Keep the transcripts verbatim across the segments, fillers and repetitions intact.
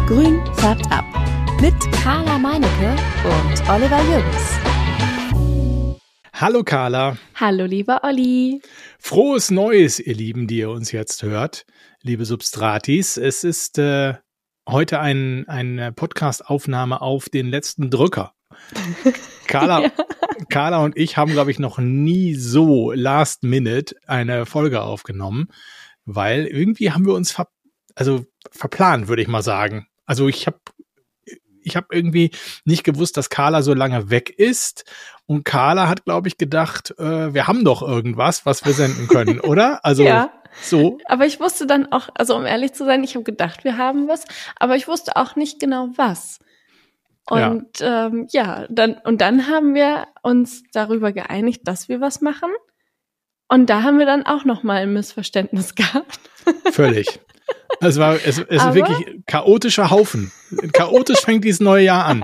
Grün färbt ab. Mit Carla Meinecke und Oliver Jürgens. Hallo Carla. Hallo lieber Olli. Frohes Neues, ihr Lieben, die ihr uns jetzt hört, liebe Substratis. Es ist äh, heute ein, eine Podcast-Aufnahme auf den letzten Drücker. Carla, ja. Carla und ich haben, glaube ich, noch nie so last minute eine Folge aufgenommen, weil irgendwie haben wir uns ver- also verplant, würde ich mal sagen. Also ich habe ich habe irgendwie nicht gewusst, dass Carla so lange weg ist. Und Carla hat, glaube ich, gedacht, äh, wir haben doch irgendwas, was wir senden können, oder? Also ja. So. Aber ich wusste dann auch, also um ehrlich zu sein, ich habe gedacht, wir haben was, aber ich wusste auch nicht genau was. Und ja, ähm, ja dann und dann haben wir uns darüber geeinigt, dass wir was machen. Und da haben wir dann auch noch mal ein Missverständnis gehabt. Völlig. Es war es, es ist wirklich chaotischer Haufen. Chaotisch fängt dieses neue Jahr an.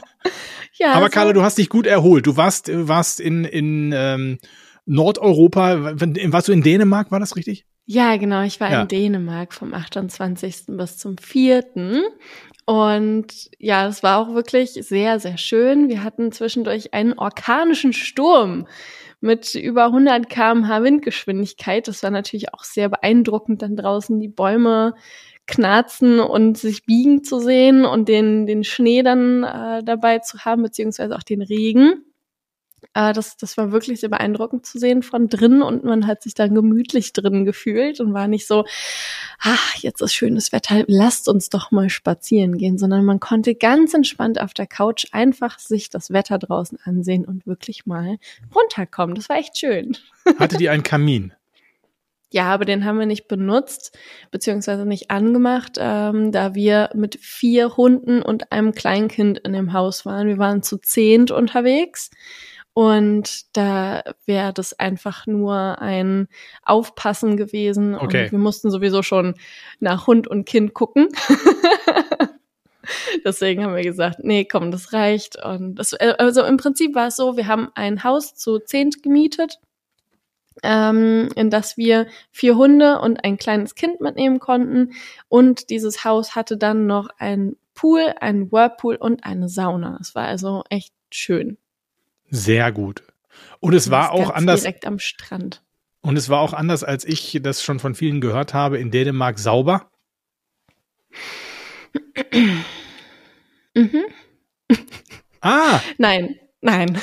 Ja, aber also, Carla, du hast dich gut erholt. Du warst warst in in ähm, Nordeuropa. Warst du in Dänemark? War das richtig? Ja, genau. Ich war ja. in Dänemark vom achtundzwanzigsten bis zum vierten Und ja, es war auch wirklich sehr, sehr schön. Wir hatten zwischendurch einen orkanischen Sturm mit über hundert Kilometer pro Stunde Windgeschwindigkeit. Das war natürlich auch sehr beeindruckend, dann draußen die Bäume knarzen und sich biegen zu sehen und den den Schnee dann äh, dabei zu haben, beziehungsweise auch den Regen. Äh, das das war wirklich sehr beeindruckend zu sehen von drinnen und man hat sich dann gemütlich drinnen gefühlt und war nicht so, ach, jetzt ist schönes Wetter, lasst uns doch mal spazieren gehen, sondern man konnte ganz entspannt auf der Couch einfach sich das Wetter draußen ansehen und wirklich mal runterkommen. Das war echt schön. Hattet ihr einen Kamin? Ja, aber den haben wir nicht benutzt, beziehungsweise nicht angemacht, ähm, da wir mit vier Hunden und einem Kleinkind in dem Haus waren. Wir waren zu zehnt unterwegs. Und da wäre das einfach nur ein Aufpassen gewesen. Okay. Und wir mussten sowieso schon nach Hund und Kind gucken. Deswegen haben wir gesagt, nee, komm, das reicht. Und das, also im Prinzip war es so, wir haben ein Haus zu zehnt gemietet, ähm, in das wir vier Hunde und ein kleines Kind mitnehmen konnten. Und dieses Haus hatte dann noch einen Pool, einen Whirlpool und eine Sauna. Es war also echt schön. Sehr gut. Und es war auch anders. Direkt am Strand. Und es war auch anders, als ich das schon von vielen gehört habe, in Dänemark sauber. Mhm. Ah. Nein, nein.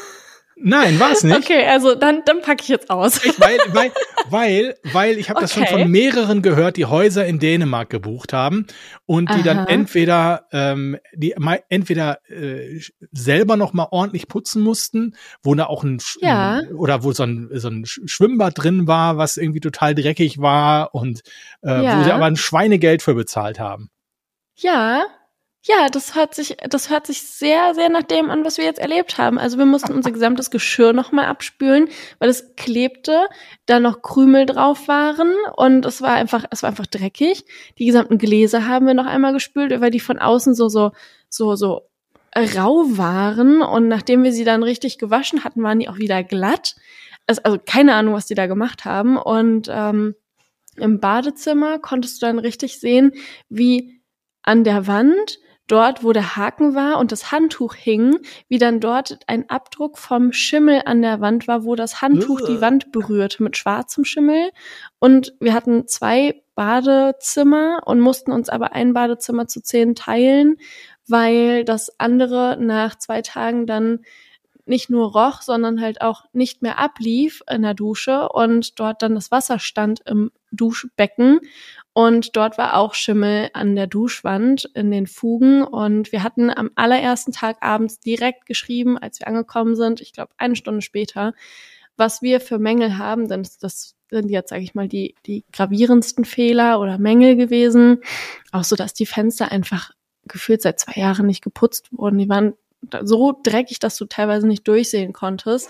Nein, war es nicht. Okay, also dann, dann packe ich jetzt aus. Ich, weil, weil, weil, weil ich habe das okay. schon von mehreren gehört, die Häuser in Dänemark gebucht haben und die Aha. dann entweder, ähm, die entweder äh, selber noch mal ordentlich putzen mussten, wo da auch ein ja. oder wo so ein so ein Schwimmbad drin war, was irgendwie total dreckig war und äh, ja. wo sie aber ein Schweinegeld für bezahlt haben. Ja. Ja, das hört sich, das hört sich sehr, sehr nach dem an, was wir jetzt erlebt haben. Also wir mussten unser gesamtes Geschirr nochmal abspülen, weil es klebte, da noch Krümel drauf waren und es war einfach, es war einfach dreckig. Die gesamten Gläser haben wir noch einmal gespült, weil die von außen so, so, so, so rau waren und nachdem wir sie dann richtig gewaschen hatten, waren die auch wieder glatt. Also, also keine Ahnung, was die da gemacht haben. Und ähm, im Badezimmer konntest du dann richtig sehen, wie an der Wand dort, wo der Haken war und das Handtuch hing, wie dann dort ein Abdruck vom Schimmel an der Wand war, wo das Handtuch die Wand berührte mit schwarzem Schimmel. Und wir hatten zwei Badezimmer und mussten uns aber ein Badezimmer zu zehn teilen, weil das andere nach zwei Tagen dann nicht nur roch, sondern halt auch nicht mehr ablief in der Dusche und dort dann das Wasser stand im Duschbecken. Und dort war auch Schimmel an der Duschwand in den Fugen. Und wir hatten am allerersten Tag abends direkt geschrieben, als wir angekommen sind, ich glaube eine Stunde später, was wir für Mängel haben. Denn das sind jetzt, sage ich mal, die die gravierendsten Fehler oder Mängel gewesen. Auch so, dass die Fenster einfach gefühlt seit zwei Jahren nicht geputzt wurden. Die waren so dreckig, dass du teilweise nicht durchsehen konntest.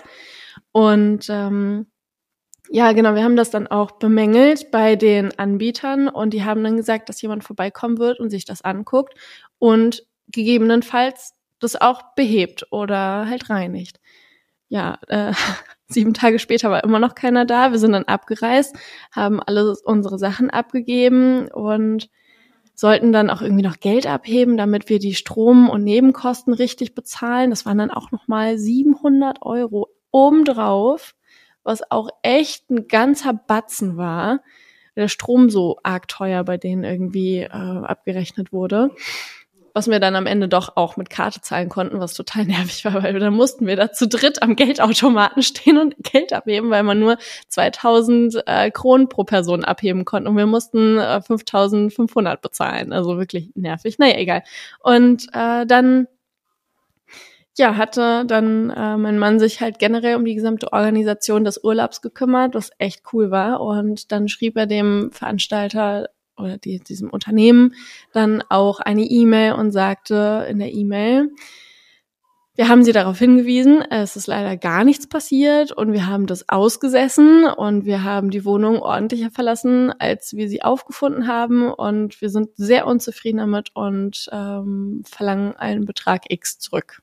Und ähm, ja, genau, wir haben das dann auch bemängelt bei den Anbietern und die haben dann gesagt, dass jemand vorbeikommen wird und sich das anguckt und gegebenenfalls das auch behebt oder halt reinigt. Ja, äh, sieben Tage später war immer noch keiner da. Wir sind dann abgereist, haben alle unsere Sachen abgegeben und sollten dann auch irgendwie noch Geld abheben, damit wir die Strom- und Nebenkosten richtig bezahlen. Das waren dann auch nochmal siebenhundert Euro obendrauf, was auch echt ein ganzer Batzen war. Der Strom so arg teuer bei denen irgendwie äh, abgerechnet wurde. Was wir dann am Ende doch auch mit Karte zahlen konnten, was total nervig war, weil dann mussten wir da zu dritt am Geldautomaten stehen und Geld abheben, weil man nur zweitausend äh, Kronen pro Person abheben konnte und wir mussten äh, fünftausendfünfhundert bezahlen. Also wirklich nervig. Naja, egal. Und äh, dann ja, hatte dann äh, mein Mann sich halt generell um die gesamte Organisation des Urlaubs gekümmert, was echt cool war. Und dann schrieb er dem Veranstalter oder die, diesem Unternehmen dann auch eine E-Mail und sagte in der E-Mail, wir haben sie darauf hingewiesen, es ist leider gar nichts passiert und wir haben das ausgesessen und wir haben die Wohnung ordentlicher verlassen, als wir sie aufgefunden haben und wir sind sehr unzufrieden damit und ähm, verlangen einen Betrag X zurück.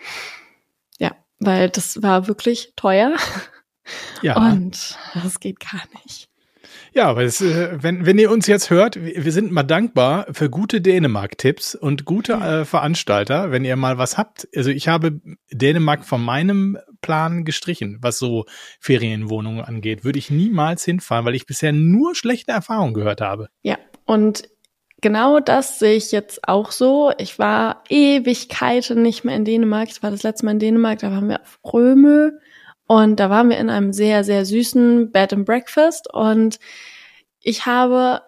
Ja, weil das war wirklich teuer Ja. Und das geht gar nicht. Ja, aber es, äh, wenn, wenn ihr uns jetzt hört, wir wir sind mal dankbar für gute Dänemark-Tipps und gute äh, Veranstalter, wenn ihr mal was habt. Also ich habe Dänemark von meinem Plan gestrichen, was so Ferienwohnungen angeht. Würde ich niemals hinfahren, weil ich bisher nur schlechte Erfahrungen gehört habe. Ja, und genau das sehe ich jetzt auch so. Ich war Ewigkeiten nicht mehr in Dänemark. Ich war das letzte Mal in Dänemark, da waren wir auf Rømø. Und da waren wir in einem sehr, sehr süßen Bed and Breakfast. Und ich habe,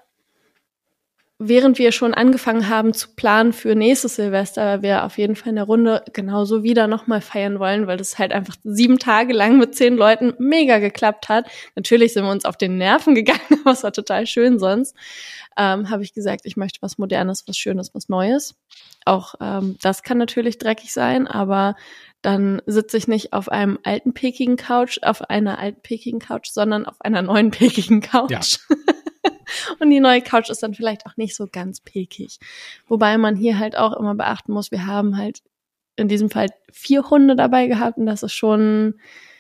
während wir schon angefangen haben zu planen für nächstes Silvester, weil wir auf jeden Fall in der Runde genauso wieder nochmal feiern wollen, weil das halt einfach sieben Tage lang mit zehn Leuten mega geklappt hat. Natürlich sind wir uns auf den Nerven gegangen, aber es war total schön sonst. Ähm, habe ich gesagt, ich möchte was Modernes, was Schönes, was Neues. Auch ähm, das kann natürlich dreckig sein, aber dann sitze ich nicht auf einem alten pekigen Couch, auf einer alten pekigen Couch, sondern auf einer neuen pekigen Couch. Ja. Und die neue Couch ist dann vielleicht auch nicht so ganz pekig. Wobei man hier halt auch immer beachten muss, wir haben halt in diesem Fall vier Hunde dabei gehabt und das ist schon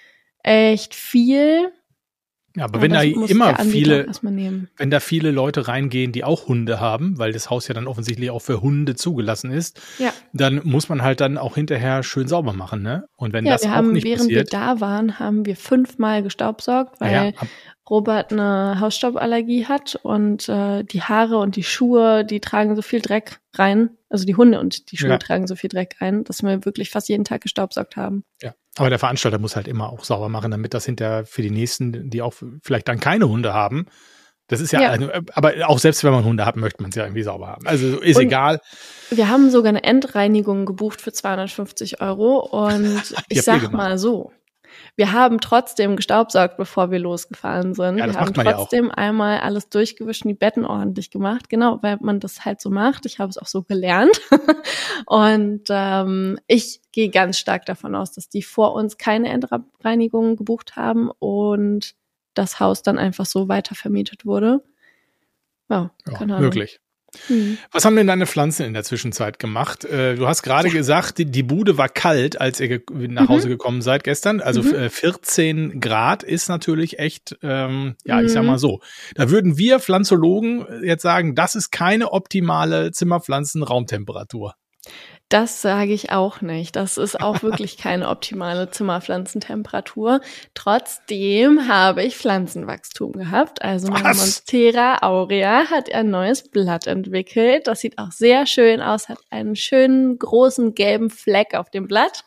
echt viel. Ja, aber, aber wenn da immer viele, nehmen. wenn da viele Leute reingehen, die auch Hunde haben, weil das Haus ja dann offensichtlich auch für Hunde zugelassen ist, ja. dann muss man halt dann auch hinterher schön sauber machen, ne? Und wenn ja, das wir auch haben, nicht während passiert, wir da waren, haben wir fünfmal gestaubsaugt, weil ja, Robert eine Hausstauballergie hat und äh, die Haare und die Schuhe, die tragen so viel Dreck rein, also die Hunde und die Schuhe ja. tragen so viel Dreck rein, dass wir wirklich fast jeden Tag gestaubsaugt haben. Ja, aber der Veranstalter muss halt immer auch sauber machen, damit das hinterher für die Nächsten, die auch vielleicht dann keine Hunde haben, das ist ja, ja. Also, aber auch selbst wenn man Hunde hat, möchte man es ja irgendwie sauber haben. Also ist und egal. Wir haben sogar eine Endreinigung gebucht für zweihundertfünfzig Euro und ich sag mal so, wir haben trotzdem gestaubsaugt, bevor wir losgefahren sind. Ja, das wir macht haben man trotzdem ja auch. einmal alles durchgewischt und die Betten ordentlich gemacht. Genau, weil man das halt so macht. Ich habe es auch so gelernt. Und ähm, ich gehe ganz stark davon aus, dass die vor uns keine Endreinigung gebucht haben und das Haus dann einfach so weiter vermietet wurde. Ja, ja keine Ahnung. Möglich. Hm. Was haben denn deine Pflanzen in der Zwischenzeit gemacht? Äh, du hast gerade ja. gesagt, die, die Bude war kalt, als ihr ge- nach Hause mhm. gekommen seid gestern. Also mhm. vierzehn Grad ist natürlich echt, ähm, ja, mhm. ich sag mal so. Da würden wir Pflanzologen jetzt sagen, das ist keine optimale Zimmerpflanzen-Raumtemperatur. Das sage ich auch nicht. Das ist auch wirklich keine optimale Zimmerpflanzentemperatur. Trotzdem habe ich Pflanzenwachstum gehabt. Also meine Was? Monstera aurea hat ein neues Blatt entwickelt. Das sieht auch sehr schön aus, hat einen schönen großen gelben Fleck auf dem Blatt.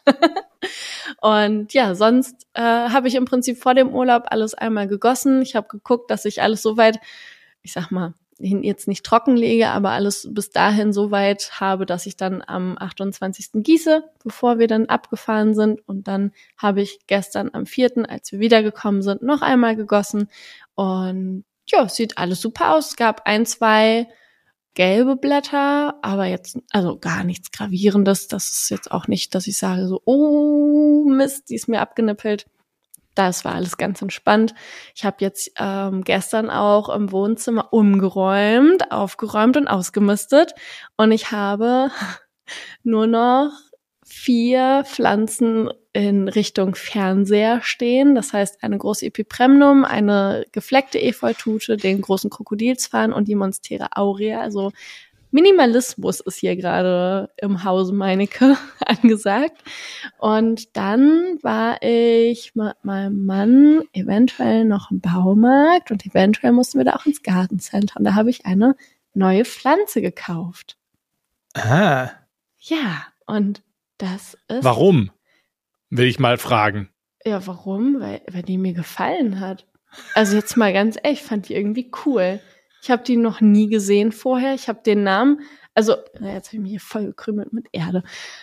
Und ja, sonst äh, habe ich im Prinzip vor dem Urlaub alles einmal gegossen. Ich habe geguckt, dass ich alles soweit, ich sag mal, jetzt nicht trocken lege, aber alles bis dahin so weit habe, dass ich dann am achtundzwanzigsten gieße, bevor wir dann abgefahren sind. Und dann habe ich gestern am vierten, als wir wiedergekommen sind, noch einmal gegossen. Und ja, sieht alles super aus. Es gab ein, zwei gelbe Blätter, aber jetzt also gar nichts Gravierendes. Das ist jetzt auch nicht, dass ich sage so, oh Mist, die ist mir abgenippelt. Das war alles ganz entspannt. Ich habe jetzt ähm, gestern auch im Wohnzimmer umgeräumt, aufgeräumt und ausgemistet. Und ich habe nur noch vier Pflanzen in Richtung Fernseher stehen. Das heißt eine große Epipremnum, eine gefleckte Efeutute, den großen Krokodilsfarn und die Monstera aurea. Also Minimalismus ist hier gerade im Hause Meinecke angesagt. Und dann war ich mit meinem Mann eventuell noch im Baumarkt und eventuell mussten wir da auch ins Gartencenter. Und da habe ich eine neue Pflanze gekauft. Ah. Ja, und das ist... Warum? Will ich mal fragen. Ja, warum? Weil, weil die mir gefallen hat. Also jetzt mal ganz ehrlich, ich fand die irgendwie cool. Ich habe die noch nie gesehen vorher. Ich habe den Namen, also na, jetzt habe ich mich hier voll gekrümelt mit Erde.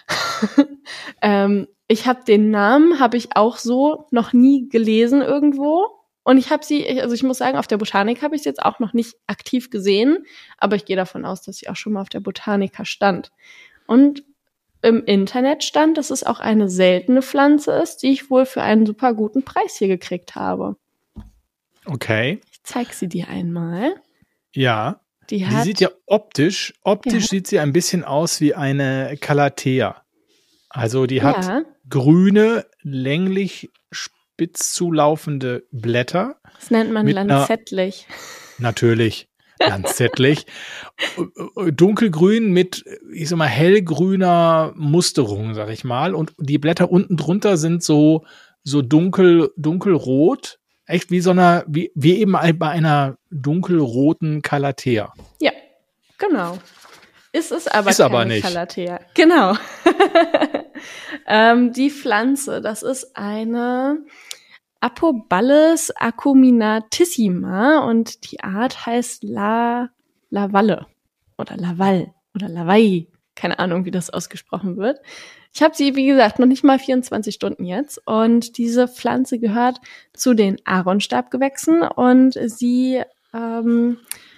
ähm, ich habe den Namen, habe ich auch so noch nie gelesen irgendwo. Und ich habe sie, also ich muss sagen, auf der Botanik habe ich sie jetzt auch noch nicht aktiv gesehen. Aber ich gehe davon aus, dass sie auch schon mal auf der Botanica stand. Und im Internet stand, dass es auch eine seltene Pflanze ist, die ich wohl für einen super guten Preis hier gekriegt habe. Okay. Ich zeig sie dir einmal. Ja. Die, die hat, sieht ja optisch, optisch ja. sieht sie ein bisschen aus wie eine Calathea. Also die hat ja. grüne, länglich spitz zulaufende Blätter. Das nennt man lanzettlich. Einer, natürlich. Lanzettlich. Dunkelgrün mit, ich sag mal, hellgrüner Musterung, sag ich mal. Und die Blätter unten drunter sind so, so dunkel, dunkelrot. Echt wie so einer, wie, wie eben bei einer dunkelroten Calathea. Ja, genau. Ist es aber ist keine aber nicht. Calathea. Genau. ähm, die Pflanze, das ist eine Apoballus acuminatissima und die Art heißt La Lavalle oder Laval oder Lavai. Keine Ahnung, wie das ausgesprochen wird. Ich habe sie, wie gesagt, noch nicht mal vierundzwanzig Stunden jetzt und diese Pflanze gehört zu den Aaronstabgewächsen und sie ähm,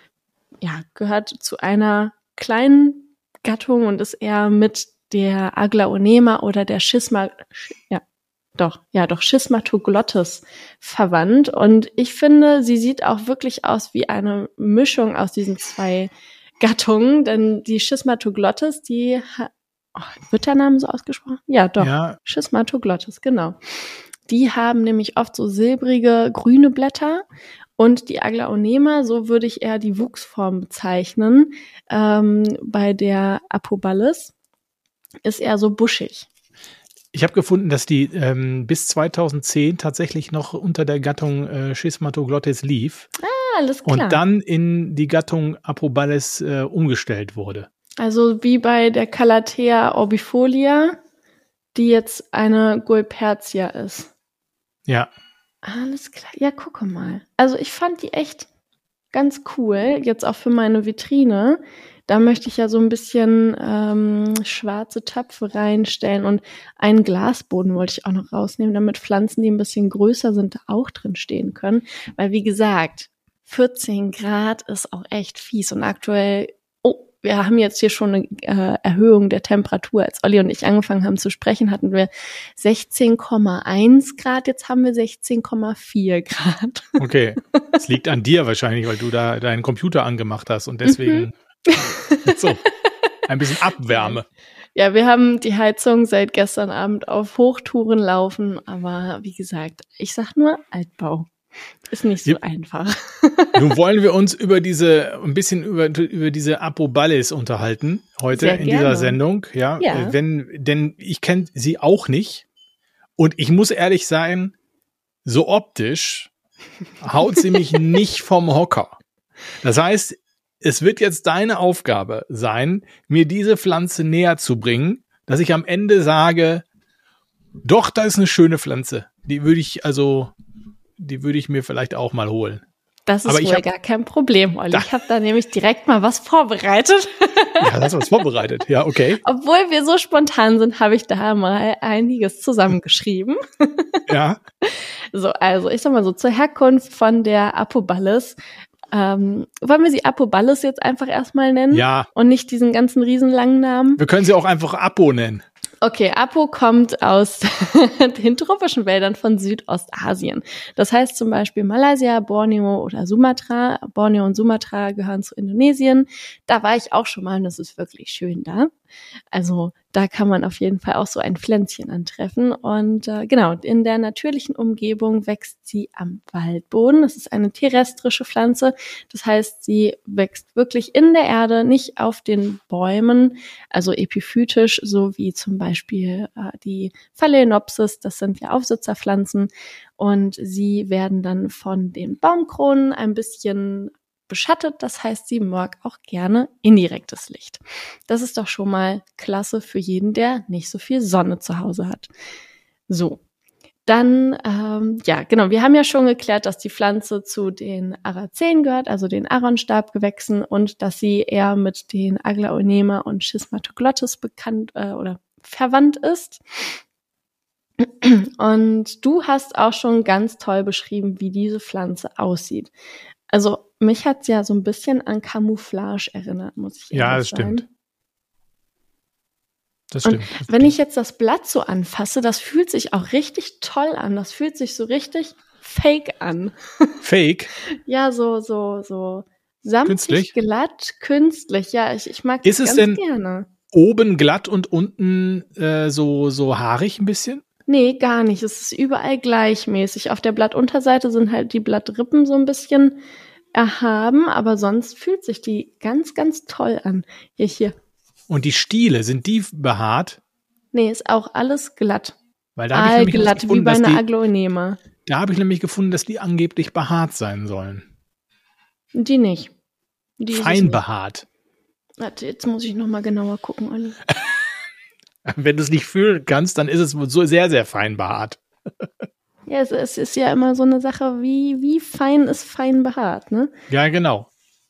ja, gehört zu einer kleinen Gattung und ist eher mit der Aglaonema oder der Schisma, ja, Doch, ja, doch Schismatoglottis verwandt. Und ich finde, sie sieht auch wirklich aus wie eine Mischung aus diesen zwei Gattungen, denn die Schismatoglottis, die ha- oh, wird der Name so ausgesprochen? Ja, doch. Ja. Schismatoglottis, genau. Die haben nämlich oft so silbrige, grüne Blätter. Und die Aglaonema, so würde ich eher die Wuchsform bezeichnen, ähm, bei der Apoballus, ist eher so buschig. Ich habe gefunden, dass die ähm, bis zweitausendzehn tatsächlich noch unter der Gattung äh, Schismatoglottis lief. Ah, alles klar. Und dann in die Gattung Apoballus äh, umgestellt wurde. Also wie bei der Calathea orbifolia, die jetzt eine Guelpertia ist. Ja. Alles klar. Ja, gucke mal. Also ich fand die echt ganz cool, jetzt auch für meine Vitrine. Da möchte ich ja so ein bisschen ähm, schwarze Töpfe reinstellen und einen Glasboden wollte ich auch noch rausnehmen, damit Pflanzen, die ein bisschen größer sind, da auch drin stehen können. Weil wie gesagt, vierzehn Grad ist auch echt fies und aktuell, oh, wir haben jetzt hier schon eine äh, Erhöhung der Temperatur. Als Olli und ich angefangen haben zu sprechen, hatten wir sechzehn Komma eins Grad, jetzt haben wir sechzehn Komma vier Grad. Okay, es liegt an dir wahrscheinlich, weil du da deinen Computer angemacht hast und deswegen... Mhm. So, ein bisschen Abwärme. Ja, wir haben die Heizung seit gestern Abend auf Hochtouren laufen, aber wie gesagt, ich sag nur Altbau. Ist nicht so ja. einfach. Nun wollen wir uns über diese, ein bisschen über, über diese Apoballus unterhalten heute Sehr in gerne. dieser Sendung. Ja, Ja. Wenn, denn ich kenne sie auch nicht. Und ich muss ehrlich sein, so optisch haut sie mich nicht vom Hocker. Das heißt, es wird jetzt deine Aufgabe sein, mir diese Pflanze näher zu bringen, dass ich am Ende sage, doch, da ist eine schöne Pflanze. Die würde ich also, die würde ich mir vielleicht auch mal holen. Das ist Aber ich wohl hab- gar kein Problem, Olli. Da- Ich habe da nämlich direkt mal was vorbereitet. Ja, hast du was vorbereitet. Ja, okay. Obwohl wir so spontan sind, habe ich da mal einiges zusammengeschrieben. Ja, So, also ich sag mal so, zur Herkunft von der Apoballus. Ähm, wollen wir sie Apoballus jetzt einfach erstmal nennen? ja. Und nicht diesen ganzen riesenlangen Namen? Wir können sie auch einfach Apo nennen. Okay, Apo kommt aus den tropischen Wäldern von Südostasien. Das heißt zum Beispiel Malaysia, Borneo oder Sumatra. Borneo und Sumatra gehören zu Indonesien. Da war ich auch schon mal und es ist wirklich schön da. Also da kann man auf jeden Fall auch so ein Pflänzchen antreffen. Und äh, genau, in der natürlichen Umgebung wächst sie am Waldboden. Das ist eine terrestrische Pflanze. Das heißt, sie wächst wirklich in der Erde, nicht auf den Bäumen, also epiphytisch, so wie zum Beispiel äh, die Phalaenopsis. Das sind ja Aufsitzerpflanzen. Und sie werden dann von den Baumkronen ein bisschen beschattet, das heißt, sie mag auch gerne indirektes Licht. Das ist doch schon mal klasse für jeden, der nicht so viel Sonne zu Hause hat. So, dann, ähm, ja, genau, wir haben ja schon geklärt, dass die Pflanze zu den Araceen gehört, also den Aronstabgewächsen, und dass sie eher mit den Aglaonema und Schismatoglottis bekannt äh, oder verwandt ist. Und du hast auch schon ganz toll beschrieben, wie diese Pflanze aussieht. Also mich hat's ja so ein bisschen an Camouflage erinnert, muss ich ehrlich Ja, das sein. stimmt. Das stimmt. Und das wenn stimmt. ich jetzt das Blatt so anfasse, das fühlt sich auch richtig toll an. Das fühlt sich so richtig fake an. Fake? Ja, so, so, so samtig, Künstlich? glatt, künstlich. Ja, ich, ich mag Ist das es ganz denn- gerne. Oben glatt und unten äh, so, so haarig ein bisschen? Nee, gar nicht. Es ist überall gleichmäßig. Auf der Blattunterseite sind halt die Blattrippen so ein bisschen erhaben, aber sonst fühlt sich die ganz, ganz toll an. Hier, hier. Und die Stiele, sind die behaart? Nee, ist auch alles glatt. Weil da habe ich nämlich Allglatt, wie gefunden, bei dass einer die, Aglaonema. da habe ich nämlich gefunden, dass die angeblich behaart sein sollen. Die nicht. Die ist es Fein nicht. behaart. Warte, jetzt muss ich noch mal genauer gucken, Olli. Wenn du es nicht fühlen kannst, dann ist es so sehr, sehr fein behaart. Ja, es, es ist ja immer so eine Sache, wie, wie fein ist fein behaart, ne? Ja, genau.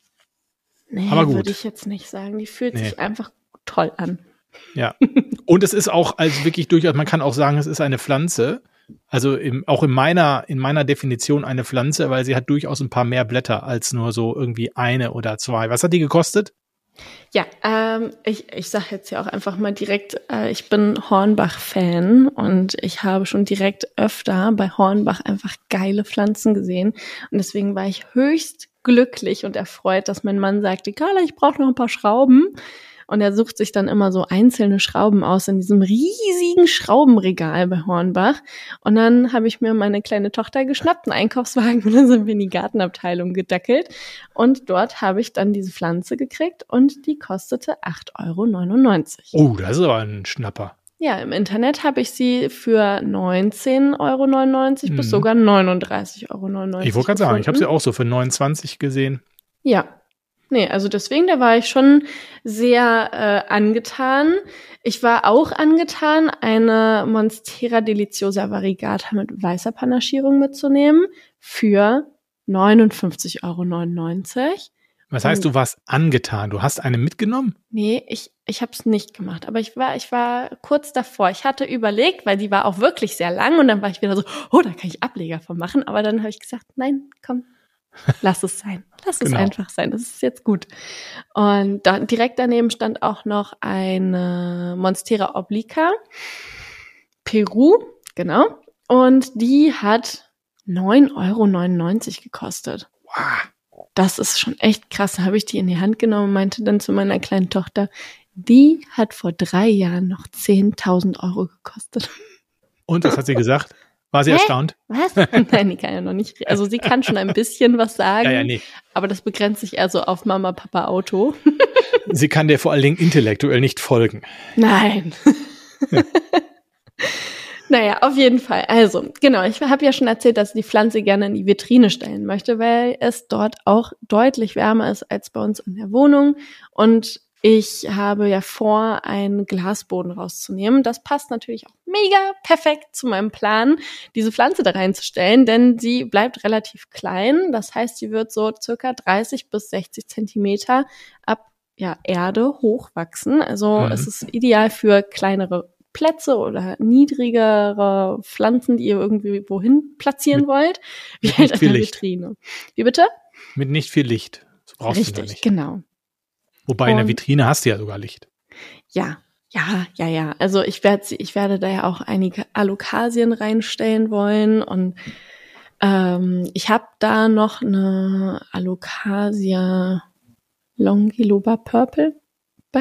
Nee, Aber gut. würde ich jetzt nicht sagen. Die fühlt Nee. sich einfach toll an. Ja. Und es ist auch als wirklich durchaus, man kann auch sagen, es ist eine Pflanze. Also im, auch in meiner, in meiner Definition eine Pflanze, weil sie hat durchaus ein paar mehr Blätter als nur so irgendwie eine oder zwei. Was hat die gekostet? Ja, ähm, ich, ich sage jetzt ja auch einfach mal direkt, äh, ich bin Hornbach-Fan und ich habe schon direkt öfter bei Hornbach einfach geile Pflanzen gesehen. Und deswegen war ich höchst glücklich und erfreut, dass mein Mann sagte, Carla, ich brauche noch ein paar Schrauben. Und er sucht sich dann immer so einzelne Schrauben aus in diesem riesigen Schraubenregal bei Hornbach. Und dann habe ich mir meine kleine Tochter geschnappt, einen Einkaufswagen, und dann sind wir in die Gartenabteilung gedackelt. Und dort habe ich dann diese Pflanze gekriegt und die kostete acht Euro neunundneunzig. Oh, das ist aber ein Schnapper. Ja, im Internet habe ich sie für neunzehn Euro neunundneunzig Mhm. bis sogar neununddreißig Euro neunundneunzig Ich wollte gerade sagen, ich habe sie gefunden. auch so für neunundzwanzig gesehen. Ja. Nee, also deswegen, da war ich schon sehr äh, angetan. Ich war auch angetan, eine Monstera deliciosa variegata mit weißer Panaschierung mitzunehmen für neunundfünfzig Euro neunundneunzig. Was heißt, Und- du warst angetan? Du hast eine mitgenommen? Nee, ich, ich habe es nicht gemacht, aber ich war, ich war kurz davor. Ich hatte überlegt, weil die war auch wirklich sehr lang und dann war ich wieder so, oh, da kann ich Ableger von machen. Aber dann habe ich gesagt, nein, komm, lass es sein. Lass es Genau. einfach sein. Das ist jetzt gut. Und da, direkt daneben stand auch noch eine Monstera obliqua. Peru, genau. Und die hat neun Euro neunundneunzig gekostet. Wow. Das ist schon echt krass. Da habe ich die in die Hand genommen und meinte dann zu meiner kleinen Tochter, die hat vor drei Jahren noch zehntausend Euro gekostet. Und was hat sie gesagt? War sie Hä? erstaunt? Was? Nein, die kann ja noch nicht. Also sie kann schon ein bisschen was sagen, Ja, ja, nee. aber das begrenzt sich eher so auf Mama, Papa, Auto. Sie kann dir vor allen Dingen intellektuell nicht folgen. Nein. Naja, auf jeden Fall. Also, genau, ich habe ja schon erzählt, dass ich die Pflanze gerne in die Vitrine stellen möchte, weil es dort auch deutlich wärmer ist als bei uns in der Wohnung. Und ich habe ja vor, einen Glasboden rauszunehmen. Das passt natürlich auch mega perfekt zu meinem Plan, diese Pflanze da reinzustellen, denn sie bleibt relativ klein. Das heißt, sie wird so circa dreißig bis sechzig Zentimeter ab ja, Erde hochwachsen. Also Mhm. es ist ideal für kleinere Plätze oder niedrigere Pflanzen, die ihr irgendwie wohin platzieren Mit- wollt, wie mit halt nicht an viel der Licht. Vitrine. Wie bitte? Mit nicht viel Licht. Das brauchst du da Richtig, nicht. genau. Wobei in der Und- Vitrine hast du ja sogar Licht. Ja, ja, ja, ja. Also ich werde sie, ich werde da ja auch einige Alokasien reinstellen wollen und ähm, ich habe da noch eine Alocasia Longiloba Purple Back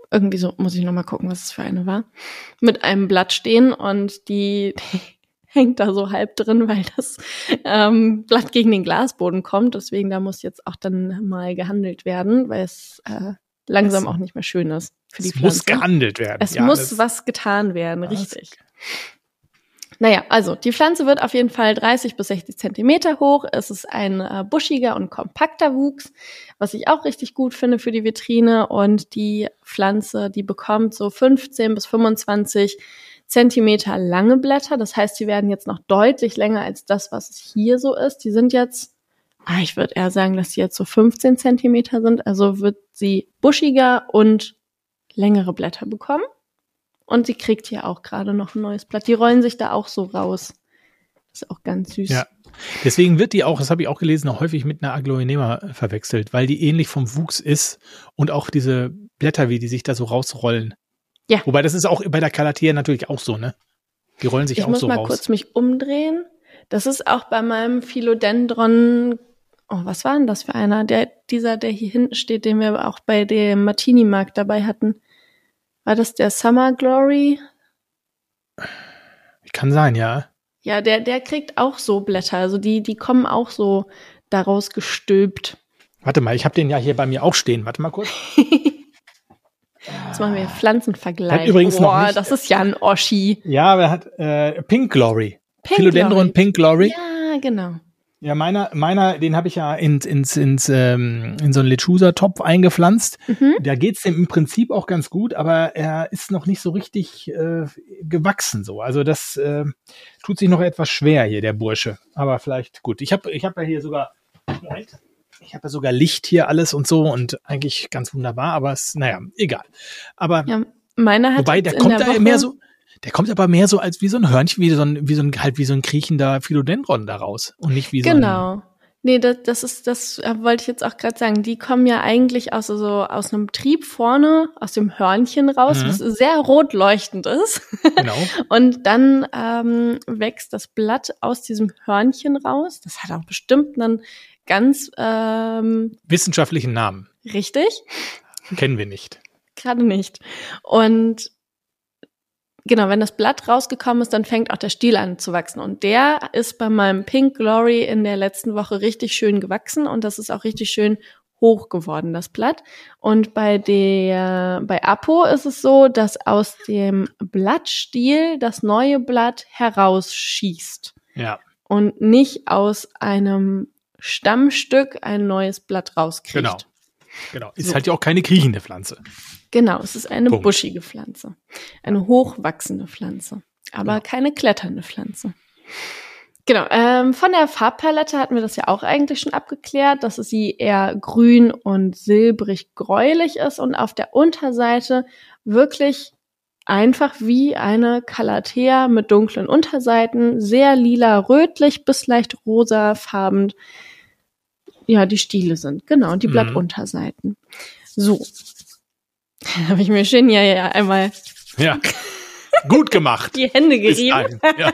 irgendwie so, muss ich nochmal gucken, was es für eine war, mit einem Blatt stehen und die, die hängt da so halb drin, weil das ähm, Blatt gegen den Glasboden kommt. Deswegen, da muss jetzt auch dann mal gehandelt werden, weil es äh, langsam es, auch nicht mehr schön ist für die es Pflanze. Es muss gehandelt werden. Es ja, muss was getan werden, was? richtig. Naja, also die Pflanze wird auf jeden Fall dreißig bis sechzig Zentimeter hoch. Es ist ein äh, buschiger und kompakter Wuchs, was ich auch richtig gut finde für die Vitrine. Und die Pflanze, die bekommt so fünfzehn bis fünfundzwanzig Zentimeter lange Blätter. Das heißt, sie werden jetzt noch deutlich länger als das, was es hier so ist. Die sind jetzt, ah, ich würde eher sagen, dass sie jetzt so fünfzehn Zentimeter sind. Also wird sie buschiger und längere Blätter bekommen. Und sie kriegt hier auch gerade noch ein neues Blatt. Die rollen sich da auch so raus. Das ist auch ganz süß. Ja, deswegen wird die auch, das habe ich auch gelesen, häufig mit einer Aglaonema verwechselt, weil die ähnlich vom Wuchs ist und auch diese Blätter, wie die sich da so rausrollen. Ja. Wobei das ist auch bei der Calathea natürlich auch so, ne? Die rollen sich ich auch so raus. Ich muss mal kurz mich umdrehen. Das ist auch bei meinem Philodendron, oh, was war denn das für einer? Der, dieser, der hier hinten steht, den wir auch bei dem Martini-Markt dabei hatten. War das der Summer Glory? Kann sein, ja. Ja, der, der kriegt auch so Blätter. Also die, die kommen auch so daraus gestülpt. Warte mal, ich habe den ja hier bei mir auch stehen. Warte mal kurz. Jetzt machen wir Pflanzenvergleich. Hat übrigens Boah, noch nicht, das ist ja ein Oschi. Ja, aber er hat äh, Pink Glory. Pink Philodendron Glory. Pink Glory. Ja, genau. Ja, meiner, meiner, den habe ich ja ins, ins, ins, ähm, in so einen Lechusa-Topf eingepflanzt. Mhm. Da geht's dem im Prinzip auch ganz gut, aber er ist noch nicht so richtig äh, gewachsen so. Also das äh, tut sich noch etwas schwer hier, der Bursche. Aber vielleicht gut. Ich habe ich hab ja hier sogar, ich habe ja sogar Licht hier alles und so und eigentlich ganz wunderbar, aber es, naja, egal. Aber ja, meiner hat wobei, der kommt da mehr so, der kommt aber mehr so als wie so ein Hörnchen, wie so ein, wie so ein, halt wie so ein kriechender Philodendron daraus und nicht wie so genau. ein. Nee, das, das ist, das wollte ich jetzt auch gerade sagen. Die kommen ja eigentlich aus, so, aus einem Trieb vorne, aus dem Hörnchen raus, mhm. was sehr rot leuchtend ist. Genau. Und dann ähm, wächst das Blatt aus diesem Hörnchen raus. Das hat auch bestimmt einen ganz ähm, wissenschaftlichen Namen. Richtig. Kennen wir nicht. Gerade nicht. Und genau, wenn das Blatt rausgekommen ist, dann fängt auch der Stiel an zu wachsen. Und der ist bei meinem Pink Glory in der letzten Woche richtig schön gewachsen und das ist auch richtig schön hoch geworden, das Blatt. Und bei der, bei Apo ist es so, dass aus dem Blattstiel das neue Blatt herausschießt. Ja. Und nicht aus einem Stammstück ein neues Blatt rauskriegt. Genau. Genau. Ist so. halt ja auch keine kriechende Pflanze. Genau, es ist eine Punkt. buschige Pflanze. Eine hochwachsende Pflanze. Aber genau. keine kletternde Pflanze. Genau, ähm, von der Farbpalette hatten wir das ja auch eigentlich schon abgeklärt, dass sie eher grün und silbrig-gräulich ist und auf der Unterseite wirklich einfach wie eine Calathea mit dunklen Unterseiten, sehr lila-rötlich bis leicht rosafarben. Ja, die Stiele sind, genau, und die mhm. Blattunterseiten. So. Habe ich mir schön ja, ja einmal ja. gut gemacht. die Hände gerieben. Ja.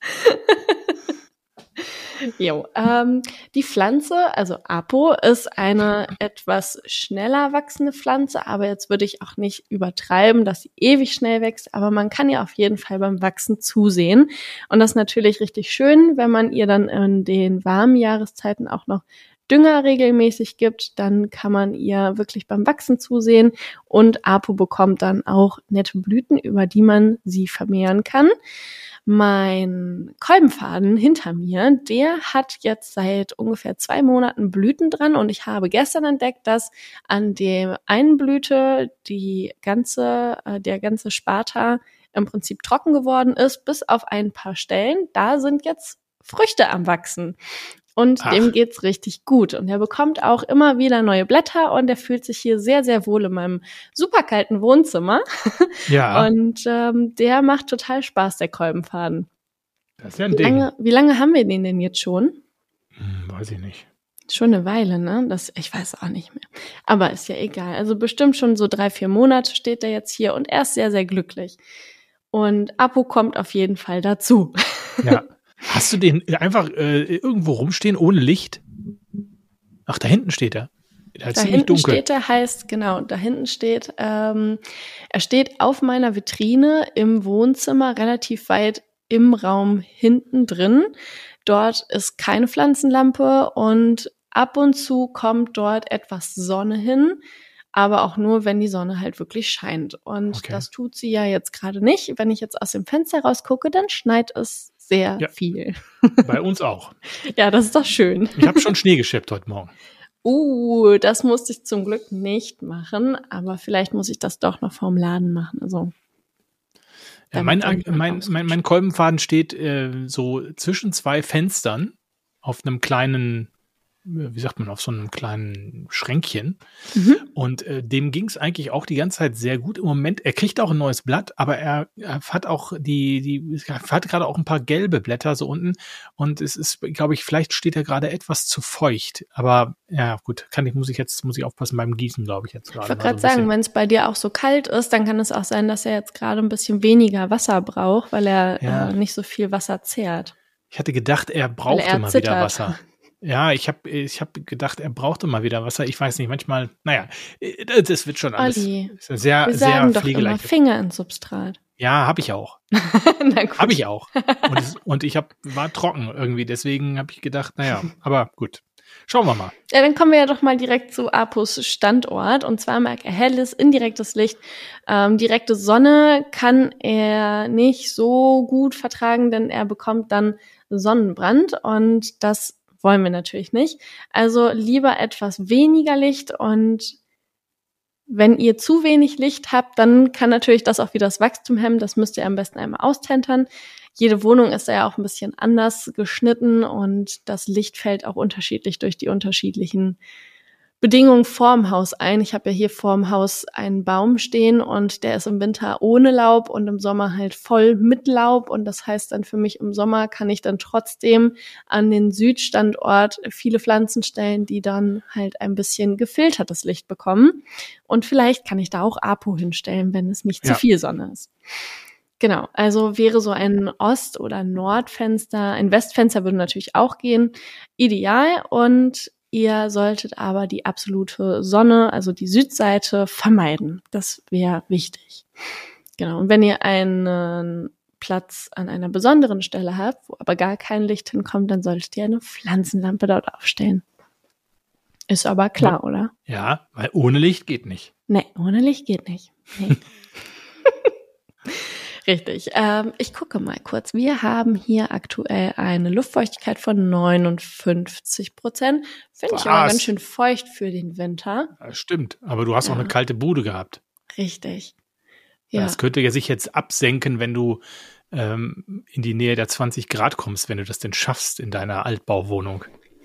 Jo, ähm, die Pflanze, also Apo, ist eine etwas schneller wachsende Pflanze, aber jetzt würde ich auch nicht übertreiben, dass sie ewig schnell wächst, aber man kann ihr auf jeden Fall beim Wachsen zusehen. Und das ist natürlich richtig schön, wenn man ihr dann in den warmen Jahreszeiten auch noch Dünger regelmäßig gibt, dann kann man ihr wirklich beim Wachsen zusehen und Apo bekommt dann auch nette Blüten, über die man sie vermehren kann. Mein Kolbenfaden hinter mir, der hat jetzt seit ungefähr zwei Monaten Blüten dran und ich habe gestern entdeckt, dass an der einen Blüte die ganze, äh, der ganze Spata im Prinzip trocken geworden ist, bis auf ein paar Stellen. Da sind jetzt Früchte am Wachsen. Und Ach. dem geht's richtig gut. Und er bekommt auch immer wieder neue Blätter und er fühlt sich hier sehr, sehr wohl in meinem super kalten Wohnzimmer. Ja. Und ähm, der macht total Spaß, der Kolbenfaden. Das ist ja ein wie Ding. Lange, wie lange haben wir den denn jetzt schon? Hm, weiß ich nicht. Schon eine Weile, ne? Das, ich weiß auch nicht mehr. Aber ist ja egal. Also bestimmt schon so drei, vier Monate steht er jetzt hier und er ist sehr, sehr glücklich. Und Apo kommt auf jeden Fall dazu. Ja. Hast du den einfach äh, irgendwo rumstehen ohne Licht? Ach, da hinten steht er. Da, da hinten steht er, heißt, genau, da hinten steht, ähm, er steht auf meiner Vitrine im Wohnzimmer, relativ weit im Raum hinten drin. Dort ist keine Pflanzenlampe und ab und zu kommt dort etwas Sonne hin, aber auch nur, wenn die Sonne halt wirklich scheint. Und Okay. das tut sie ja jetzt gerade nicht. Wenn ich jetzt aus dem Fenster rausgucke, dann schneit es sehr Ja. viel. Bei uns auch. Ja, das ist doch schön. Ich habe schon Schnee geschippt heute Morgen. Uh, das musste ich zum Glück nicht machen, aber vielleicht muss ich das doch noch vorm Laden machen. Also Ja, mein, damit dann mein, mein, mein Kolbenfaden steht äh, so zwischen zwei Fenstern auf einem kleinen, äh, wie sagt man, auf so einem kleinen Schränkchen. Mhm. Und äh, dem ging es eigentlich auch die ganze Zeit sehr gut. Im Moment, er kriegt auch ein neues Blatt, aber er, er hat auch die, die, er hat gerade auch ein paar gelbe Blätter so unten. Und es ist, glaube ich, vielleicht steht er gerade etwas zu feucht. Aber ja, gut, kann ich, muss ich jetzt, muss ich aufpassen beim Gießen, glaube ich jetzt gerade. Ich wollte gerade sagen, wenn es bei dir auch so kalt ist, dann kann es auch sein, dass er jetzt gerade ein bisschen weniger Wasser braucht, weil er Ja. äh, nicht so viel Wasser zehrt. Ich hatte gedacht, er brauchte er mal wieder zittert. Wasser. Ja, ich habe ich hab gedacht, er brauchte mal wieder Wasser. Ich weiß nicht, manchmal, naja, äh, das wird schon alles Olli, ist sehr, Wir sehr sagen doch immer pflegeleicht. Finger ins Substrat. Ja, habe ich auch. Na gut. Habe ich auch. Und, es, und ich hab, war trocken irgendwie, deswegen habe ich gedacht, naja, aber gut. Schauen wir mal. Ja, dann kommen wir ja doch mal direkt zu Apos Standort. Und zwar mag er helles, indirektes Licht. Ähm, direkte Sonne kann er nicht so gut vertragen, denn er bekommt dann Sonnenbrand. Und das wollen wir natürlich nicht. Also lieber etwas weniger Licht. Und wenn ihr zu wenig Licht habt, dann kann natürlich das auch wieder das Wachstum hemmen. Das müsst ihr am besten einmal austentern. Jede Wohnung ist ja auch ein bisschen anders geschnitten und das Licht fällt auch unterschiedlich durch die unterschiedlichen Bedingungen vorm Haus ein. Ich habe ja hier vorm Haus einen Baum stehen und der ist im Winter ohne Laub und im Sommer halt voll mit Laub. Und das heißt dann für mich, im Sommer kann ich dann trotzdem an den Südstandort viele Pflanzen stellen, die dann halt ein bisschen gefiltertes Licht bekommen. Und vielleicht kann ich da auch Apo hinstellen, wenn es nicht Ja. zu viel Sonne ist. Genau, also wäre so ein Ost- oder Nordfenster, ein Westfenster würde natürlich auch gehen, ideal. Und ihr solltet aber die absolute Sonne, also die Südseite, vermeiden. Das wäre wichtig. Genau, und wenn ihr einen Platz an einer besonderen Stelle habt, wo aber gar kein Licht hinkommt, dann solltet ihr eine Pflanzenlampe dort aufstellen. Ist aber klar, Ja. oder? Ja, weil ohne Licht geht nicht. Nee, ohne Licht geht nicht. Nee. Richtig. Ähm, ich gucke mal kurz. Wir haben hier aktuell eine Luftfeuchtigkeit von neunundfünfzig Prozent. Finde ich aber Was? ganz schön feucht für den Winter. Das stimmt, aber du hast auch Ja. eine kalte Bude gehabt. Richtig. Ja, Das könnte ja sich jetzt absenken, wenn du ähm, in die Nähe der zwanzig Grad kommst, wenn du das denn schaffst in deiner Altbauwohnung.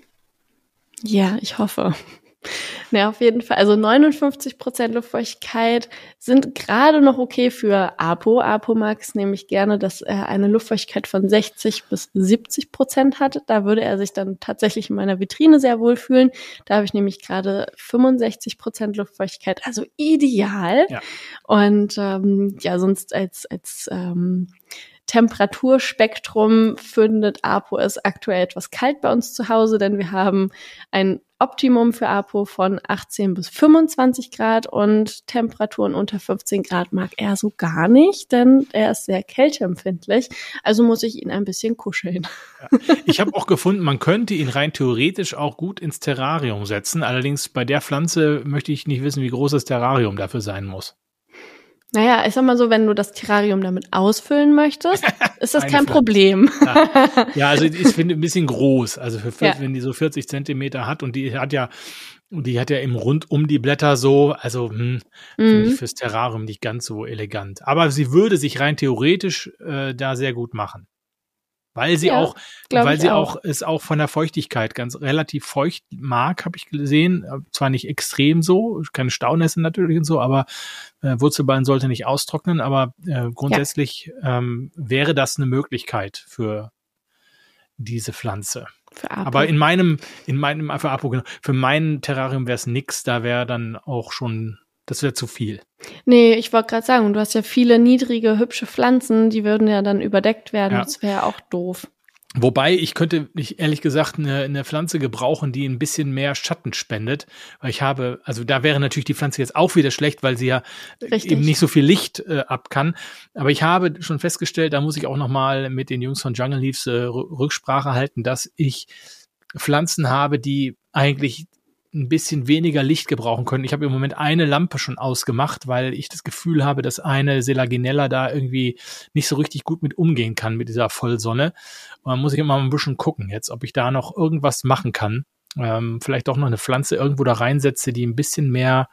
ja, ich hoffe. Ne, auf jeden Fall. Also neunundfünfzig Prozent Luftfeuchtigkeit sind gerade noch okay für Apo. Apo mag es nämlich gerne, dass er eine Luftfeuchtigkeit von sechzig bis siebzig Prozent hat. Da würde er sich dann tatsächlich in meiner Vitrine sehr wohl fühlen. Da habe ich nämlich gerade fünfundsechzig Prozent Luftfeuchtigkeit, also ideal. Ja. Und ähm, ja, sonst als als ähm, Temperaturspektrum findet Apo es aktuell etwas kalt bei uns zu Hause, denn wir haben ein Optimum für Apo von achtzehn bis fünfundzwanzig Grad und Temperaturen unter fünfzehn Grad mag er so gar nicht, denn er ist sehr kälteempfindlich. Also muss ich ihn ein bisschen kuscheln. Ja. Ich habe auch gefunden, man könnte ihn rein theoretisch auch gut ins Terrarium setzen. Allerdings bei der Pflanze möchte ich nicht wissen, wie groß das Terrarium dafür sein muss. Naja, ich sag mal so, wenn du das Terrarium damit ausfüllen möchtest, ist das Eine kein Pflanze. Problem. Ja, ja, also die ist finde ich, ein bisschen groß. Also für, für, Ja. wenn die so vierzig Zentimeter hat und die hat ja, die hat ja im Rund um die Blätter so, also hm, finde ich Mhm. fürs Terrarium nicht ganz so elegant. Aber sie würde sich rein theoretisch äh, da sehr gut machen. Weil sie Ja, auch, glaub weil ich sie auch. auch es auch von der Feuchtigkeit ganz relativ feucht mag, habe ich gesehen. Äh, Zwar nicht extrem so, keine Staunässe natürlich und so, aber äh, Wurzelballen sollte nicht austrocknen, aber äh, grundsätzlich ähm, wäre das eine Möglichkeit für diese Pflanze. Für Apo. Aber in meinem, in meinem, für Apo, genau, für mein Terrarium wäre es nix, da wäre dann auch schon, das wäre zu viel. Nee, ich wollte gerade sagen, du hast ja viele niedrige, hübsche Pflanzen, die würden ja dann überdeckt werden. Ja. Das wäre ja auch doof. Wobei, ich könnte nicht, ehrlich gesagt, eine, eine Pflanze gebrauchen, die ein bisschen mehr Schatten spendet. Weil ich habe, also da wäre natürlich die Pflanze jetzt auch wieder schlecht, weil sie ja Richtig. eben nicht so viel Licht äh, ab kann. Aber ich habe schon festgestellt, da muss ich auch noch mal mit den Jungs von Jungle Leaves äh, Rücksprache halten, dass ich Pflanzen habe, die eigentlich ein bisschen weniger Licht gebrauchen können. Ich habe im Moment eine Lampe schon ausgemacht, weil ich das Gefühl habe, dass eine Selaginella da irgendwie nicht so richtig gut mit umgehen kann mit dieser Vollsonne. Und dann muss ich immer ein bisschen gucken jetzt, ob ich da noch irgendwas machen kann. Ähm, vielleicht auch noch eine Pflanze irgendwo da reinsetze, die ein bisschen mehr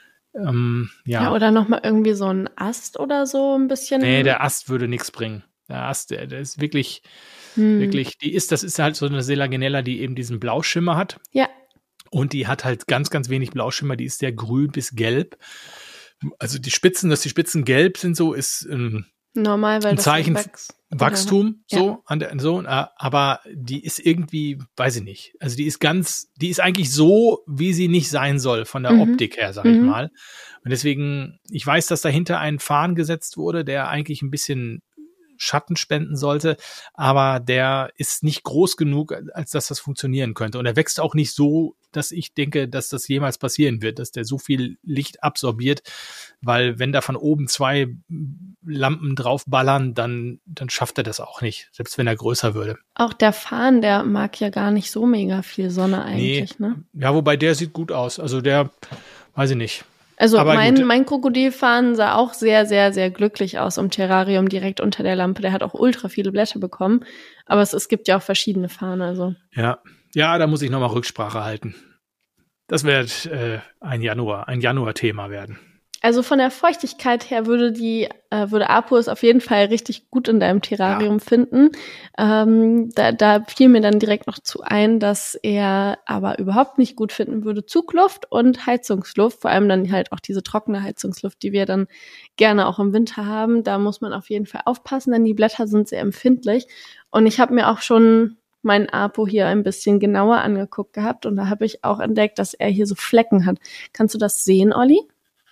ähm, ja. ja, oder nochmal irgendwie so ein Ast oder so ein bisschen. Nee, der Ast würde nichts bringen. Der Ast, der, der ist wirklich, hm. wirklich, die ist, das ist halt so eine Selaginella, die eben diesen Blauschimmer hat. Ja. Und die hat halt ganz, ganz wenig Blauschimmer, die ist sehr grün bis gelb. Also die Spitzen, dass die Spitzen gelb sind, so ist ähm, normal, weil ein das Zeichen Wachs- Wachstum, ja. so, an der, so, äh, aber die ist irgendwie, weiß ich nicht. Also die ist ganz, die ist eigentlich so, wie sie nicht sein soll, von der Mhm. Optik her, sag Mhm. ich mal. Und deswegen, ich weiß, dass dahinter ein Farn gesetzt wurde, der eigentlich ein bisschen Schatten spenden sollte, aber der ist nicht groß genug, als dass das funktionieren könnte. Und er wächst auch nicht so, dass ich denke, dass das jemals passieren wird, dass der so viel Licht absorbiert, weil wenn da von oben zwei Lampen draufballern, dann, dann schafft er das auch nicht, selbst wenn er größer würde. Auch der Farn, der mag ja gar nicht so mega viel Sonne eigentlich, Nee. ne? Ja, wobei der sieht gut aus. Also der, weiß ich nicht. Also Aber mein, gut. mein Krokodilfarn sah auch sehr, sehr, sehr glücklich aus im Terrarium direkt unter der Lampe. Der hat auch ultra viele Blätter bekommen. Aber es, es gibt ja auch verschiedene Farne. Also. Ja, ja, da muss ich nochmal Rücksprache halten. Das wird äh, ein Januar, ein Januar-Thema werden. Also von der Feuchtigkeit her würde die, äh, würde Apus auf jeden Fall richtig gut in deinem Terrarium Ja. finden. Ähm, da, da fiel mir dann direkt noch zu ein, dass er aber überhaupt nicht gut finden würde Zugluft und Heizungsluft, vor allem dann halt auch diese trockene Heizungsluft, die wir dann gerne auch im Winter haben. Da muss man auf jeden Fall aufpassen, denn die Blätter sind sehr empfindlich. Und ich habe mir auch schon meinen Apo hier ein bisschen genauer angeguckt gehabt und da habe ich auch entdeckt, dass er hier so Flecken hat. Kannst du das sehen, Olli?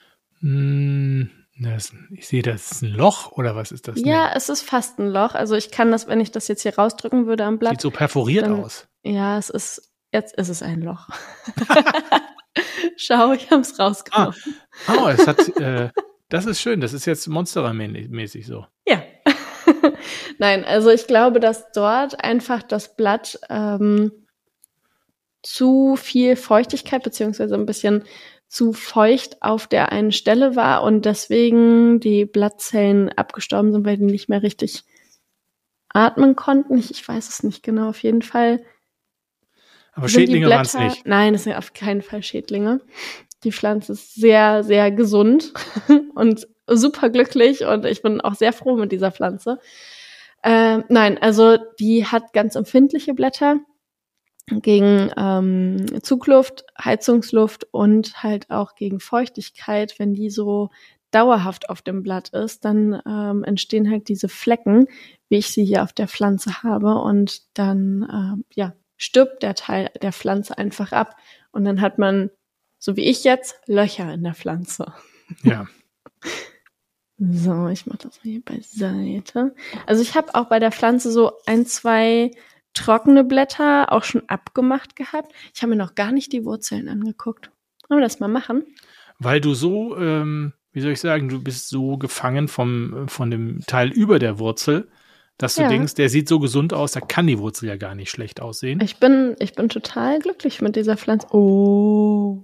Hm, das, ich sehe, das ist ein Loch, oder was ist das? Ja, denn? es ist fast ein Loch. Also ich kann das, wenn ich das jetzt hier rausdrücken würde am Blatt. Sieht so perforiert dann, aus. Ja, es ist, jetzt ist es ein Loch. Schau, ich habe es rausgenommen. Ah, oh, es hat, äh, das ist schön, das ist jetzt Monsterer-mäßig so. Ja. Nein, also ich glaube, dass dort einfach das Blatt ähm, zu viel Feuchtigkeit beziehungsweise ein bisschen zu feucht auf der einen Stelle war und deswegen die Blattzellen abgestorben sind, weil die nicht mehr richtig atmen konnten. Ich, ich weiß es nicht genau, auf jeden Fall. Aber sind die Schädlinge waren es Blätter- nicht. Nein, es sind auf keinen Fall Schädlinge. Die Pflanze ist sehr, sehr gesund und super glücklich und ich bin auch sehr froh mit dieser Pflanze. Ähm, nein, also die hat ganz empfindliche Blätter gegen ähm, Zugluft, Heizungsluft und halt auch gegen Feuchtigkeit. Wenn die so dauerhaft auf dem Blatt ist, dann ähm, entstehen halt diese Flecken, wie ich sie hier auf der Pflanze habe und dann ähm, ja stirbt der Teil der Pflanze einfach ab und dann hat man, so wie ich jetzt, Löcher in der Pflanze. Ja. So, ich mache das mal hier beiseite. Also ich habe auch bei der Pflanze so ein, zwei trockene Blätter auch schon abgemacht gehabt. Ich habe mir noch gar nicht die Wurzeln angeguckt. Wollen wir das mal machen? Weil du so, ähm, wie soll ich sagen, du bist so gefangen vom, von dem Teil über der Wurzel, dass du Ja. denkst, der sieht so gesund aus, da kann die Wurzel ja gar nicht schlecht aussehen. Ich bin, ich bin total glücklich mit dieser Pflanze. Oh.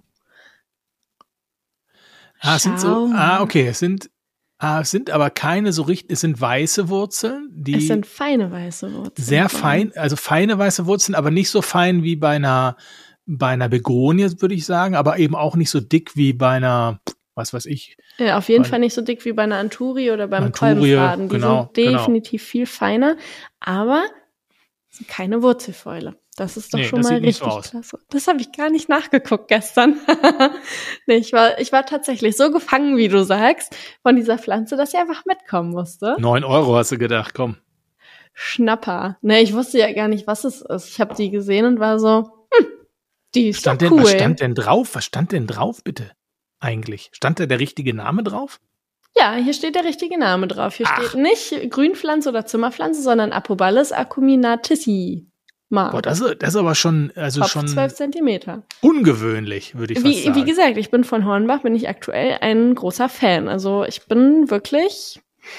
Ah, es sind so, Schau mal. ah, okay, es sind, ah, es sind aber keine so richtig, es sind weiße Wurzeln, die Es sind feine weiße Wurzeln. sehr fein, also feine weiße Wurzeln, aber nicht so fein wie bei einer, bei einer Begonie, würde ich sagen, aber eben auch nicht so dick wie bei einer, was weiß ich. Ja, auf jeden Bei- Fall nicht so dick wie bei einer Anturi oder beim Anturie, Kolbenfaden. Die genau, sind definitiv viel feiner, aber sind keine Wurzelfäule. Das ist doch Nee, schon das mal sieht nicht so richtig aus. klasse. Das habe ich gar nicht nachgeguckt gestern. Nee, ich war, ich war tatsächlich so gefangen, wie du sagst, von dieser Pflanze, dass ich einfach mitkommen musste. Neun Euro hast du gedacht, komm. Schnapper. Ne, ich wusste ja gar nicht, was es ist. Ich habe die gesehen und war so, hm, die ist Stand doch denn, cool. was stand denn drauf? Was stand denn drauf, bitte? Eigentlich. Stand da der richtige Name drauf? Ja, hier steht der richtige Name drauf. Hier Ach. steht nicht Grünpflanze oder Zimmerpflanze, sondern Apoballis acuminatissima. Boah, das, ist- das ist aber schon, also Kopf schon zwölf Zentimeter. ungewöhnlich, würde ich fast Wie, sagen. wie gesagt, ich bin von Hornbach, bin ich aktuell ein großer Fan. Also ich bin wirklich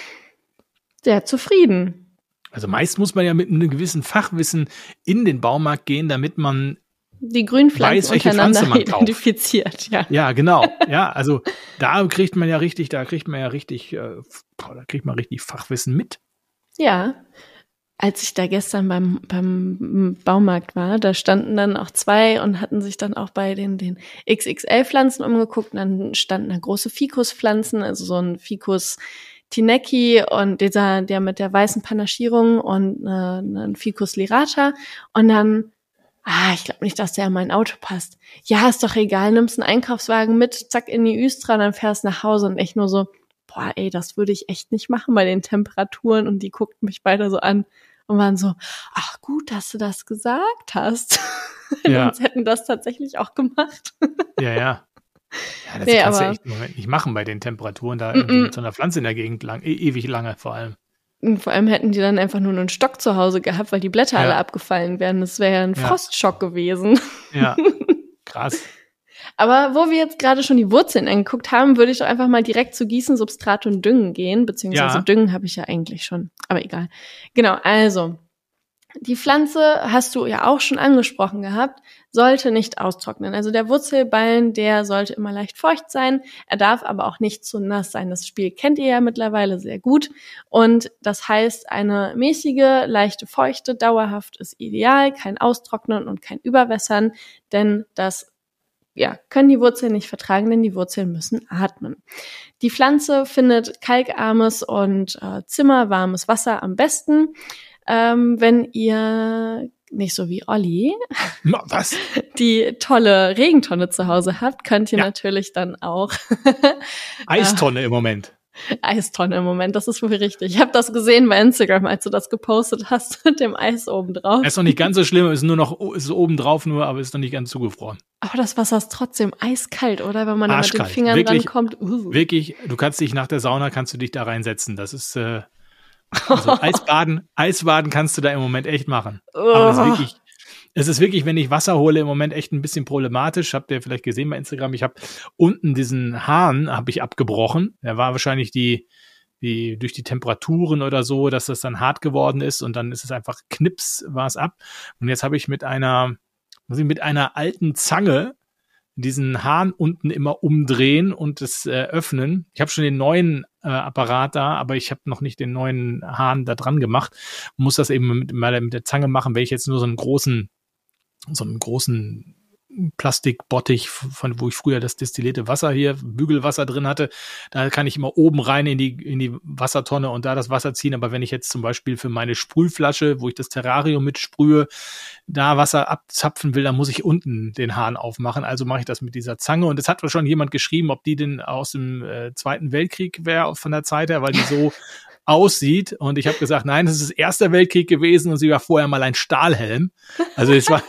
sehr zufrieden. Also meist muss man ja mit einem gewissen Fachwissen in den Baumarkt gehen, damit man Die Grünpflanzen weiß, welche untereinander Pflanze man kauft. identifiziert, ja. Ja, genau. Ja, also da kriegt man ja richtig, da kriegt man ja richtig, äh, boah, da kriegt man richtig Fachwissen mit. Ja. Als ich da gestern beim, beim Baumarkt war, da standen dann auch zwei und hatten sich dann auch bei den, den X X L-Pflanzen umgeguckt. Und dann standen da große Ficus-Pflanzen, also so ein Ficus Tinecki und dieser, der mit der weißen Panaschierung und äh, ein Ficus lirata. Und dann, ah, ich glaube nicht, dass der in mein Auto passt. Ja, ist doch egal, nimmst einen Einkaufswagen mit, zack, in die Östra, dann fährst nach Hause und echt nur so, boah, ey, das würde ich echt nicht machen bei den Temperaturen. Und die guckten mich beide so an und waren so, ach gut, dass du das gesagt hast. Ja. Sonst hätten das tatsächlich auch gemacht. Ja, ja. Ja, das Nee, kannst du aber- echt im Moment nicht machen bei den Temperaturen da Mm-mm. irgendwie mit so einer Pflanze in der Gegend lang, e ewig lange vor allem. Und vor allem hätten die dann einfach nur einen Stock zu Hause gehabt, weil die Blätter Ja. alle abgefallen wären. Das wäre ja ein Ja. Frostschock gewesen. Ja, krass. Aber wo wir jetzt gerade schon die Wurzeln angeguckt haben, würde ich doch einfach mal direkt zu Gießen, Substrat und Düngen gehen. Beziehungsweise Ja. Düngen habe ich ja eigentlich schon. Aber egal. Genau, also die Pflanze, hast du ja auch schon angesprochen gehabt, sollte nicht austrocknen. Also der Wurzelballen, der sollte immer leicht feucht sein. Er darf aber auch nicht zu nass sein. Das Spiel kennt ihr ja mittlerweile sehr gut. Und das heißt, eine mäßige, leichte Feuchte, dauerhaft ist ideal. Kein Austrocknen und kein Überwässern, denn das ja, können die Wurzeln nicht vertragen, denn die Wurzeln müssen atmen. Die Pflanze findet kalkarmes und äh, zimmerwarmes Wasser am besten. Ähm, wenn ihr nicht so wie Olli Ma- Was? die tolle Regentonne zu Hause habt, könnt ihr Ja. natürlich dann auch Eistonne im Moment. Eistonne im Moment, das ist wohl richtig. Ich habe das gesehen bei Instagram, als du das gepostet hast mit dem Eis oben drauf. Ist noch nicht ganz so schlimm, ist nur noch, ist oben drauf nur, aber ist noch nicht ganz zugefroren. Aber das Wasser ist trotzdem eiskalt, oder? Wenn man da mit den Arschkalt. Fingern Wirklich- rankommt. Uh. Wirklich, du kannst dich nach der Sauna, kannst du dich da reinsetzen. Das ist, äh, also Eisbaden, Eisbaden kannst du da im Moment echt machen. Aber es ist wirklich, es ist wirklich, wenn ich Wasser hole, im Moment echt ein bisschen problematisch. Habt ihr vielleicht gesehen bei Instagram, ich habe unten diesen Hahn, habe ich abgebrochen. Der war wahrscheinlich die, die, durch die Temperaturen oder so, dass das dann hart geworden ist und dann ist es einfach Knips, war es ab. Und jetzt habe ich mit einer, muss ich mit einer alten Zange diesen Hahn unten immer umdrehen und es äh, öffnen. Ich habe schon den neuen äh, Apparat da, aber ich habe noch nicht den neuen Hahn da dran gemacht. Muss das eben mit, mal mit der Zange machen, wenn ich jetzt nur so einen großen, so einen großen Plastikbottich, von wo ich früher das destillierte Wasser hier, Bügelwasser drin hatte, da kann ich immer oben rein in die, in die Wassertonne und da das Wasser ziehen. Aber wenn ich jetzt zum Beispiel für meine Sprühflasche, wo ich das Terrarium mit sprühe, da Wasser abzapfen will, dann muss ich unten den Hahn aufmachen. Also mache ich das mit dieser Zange. Und es hat schon jemand geschrieben, ob die denn aus dem äh, Zweiten Weltkrieg wäre von der Zeit her, weil die so aussieht. Und ich habe gesagt, nein, das ist Erster Weltkrieg gewesen und sie war vorher mal ein Stahlhelm. Also es war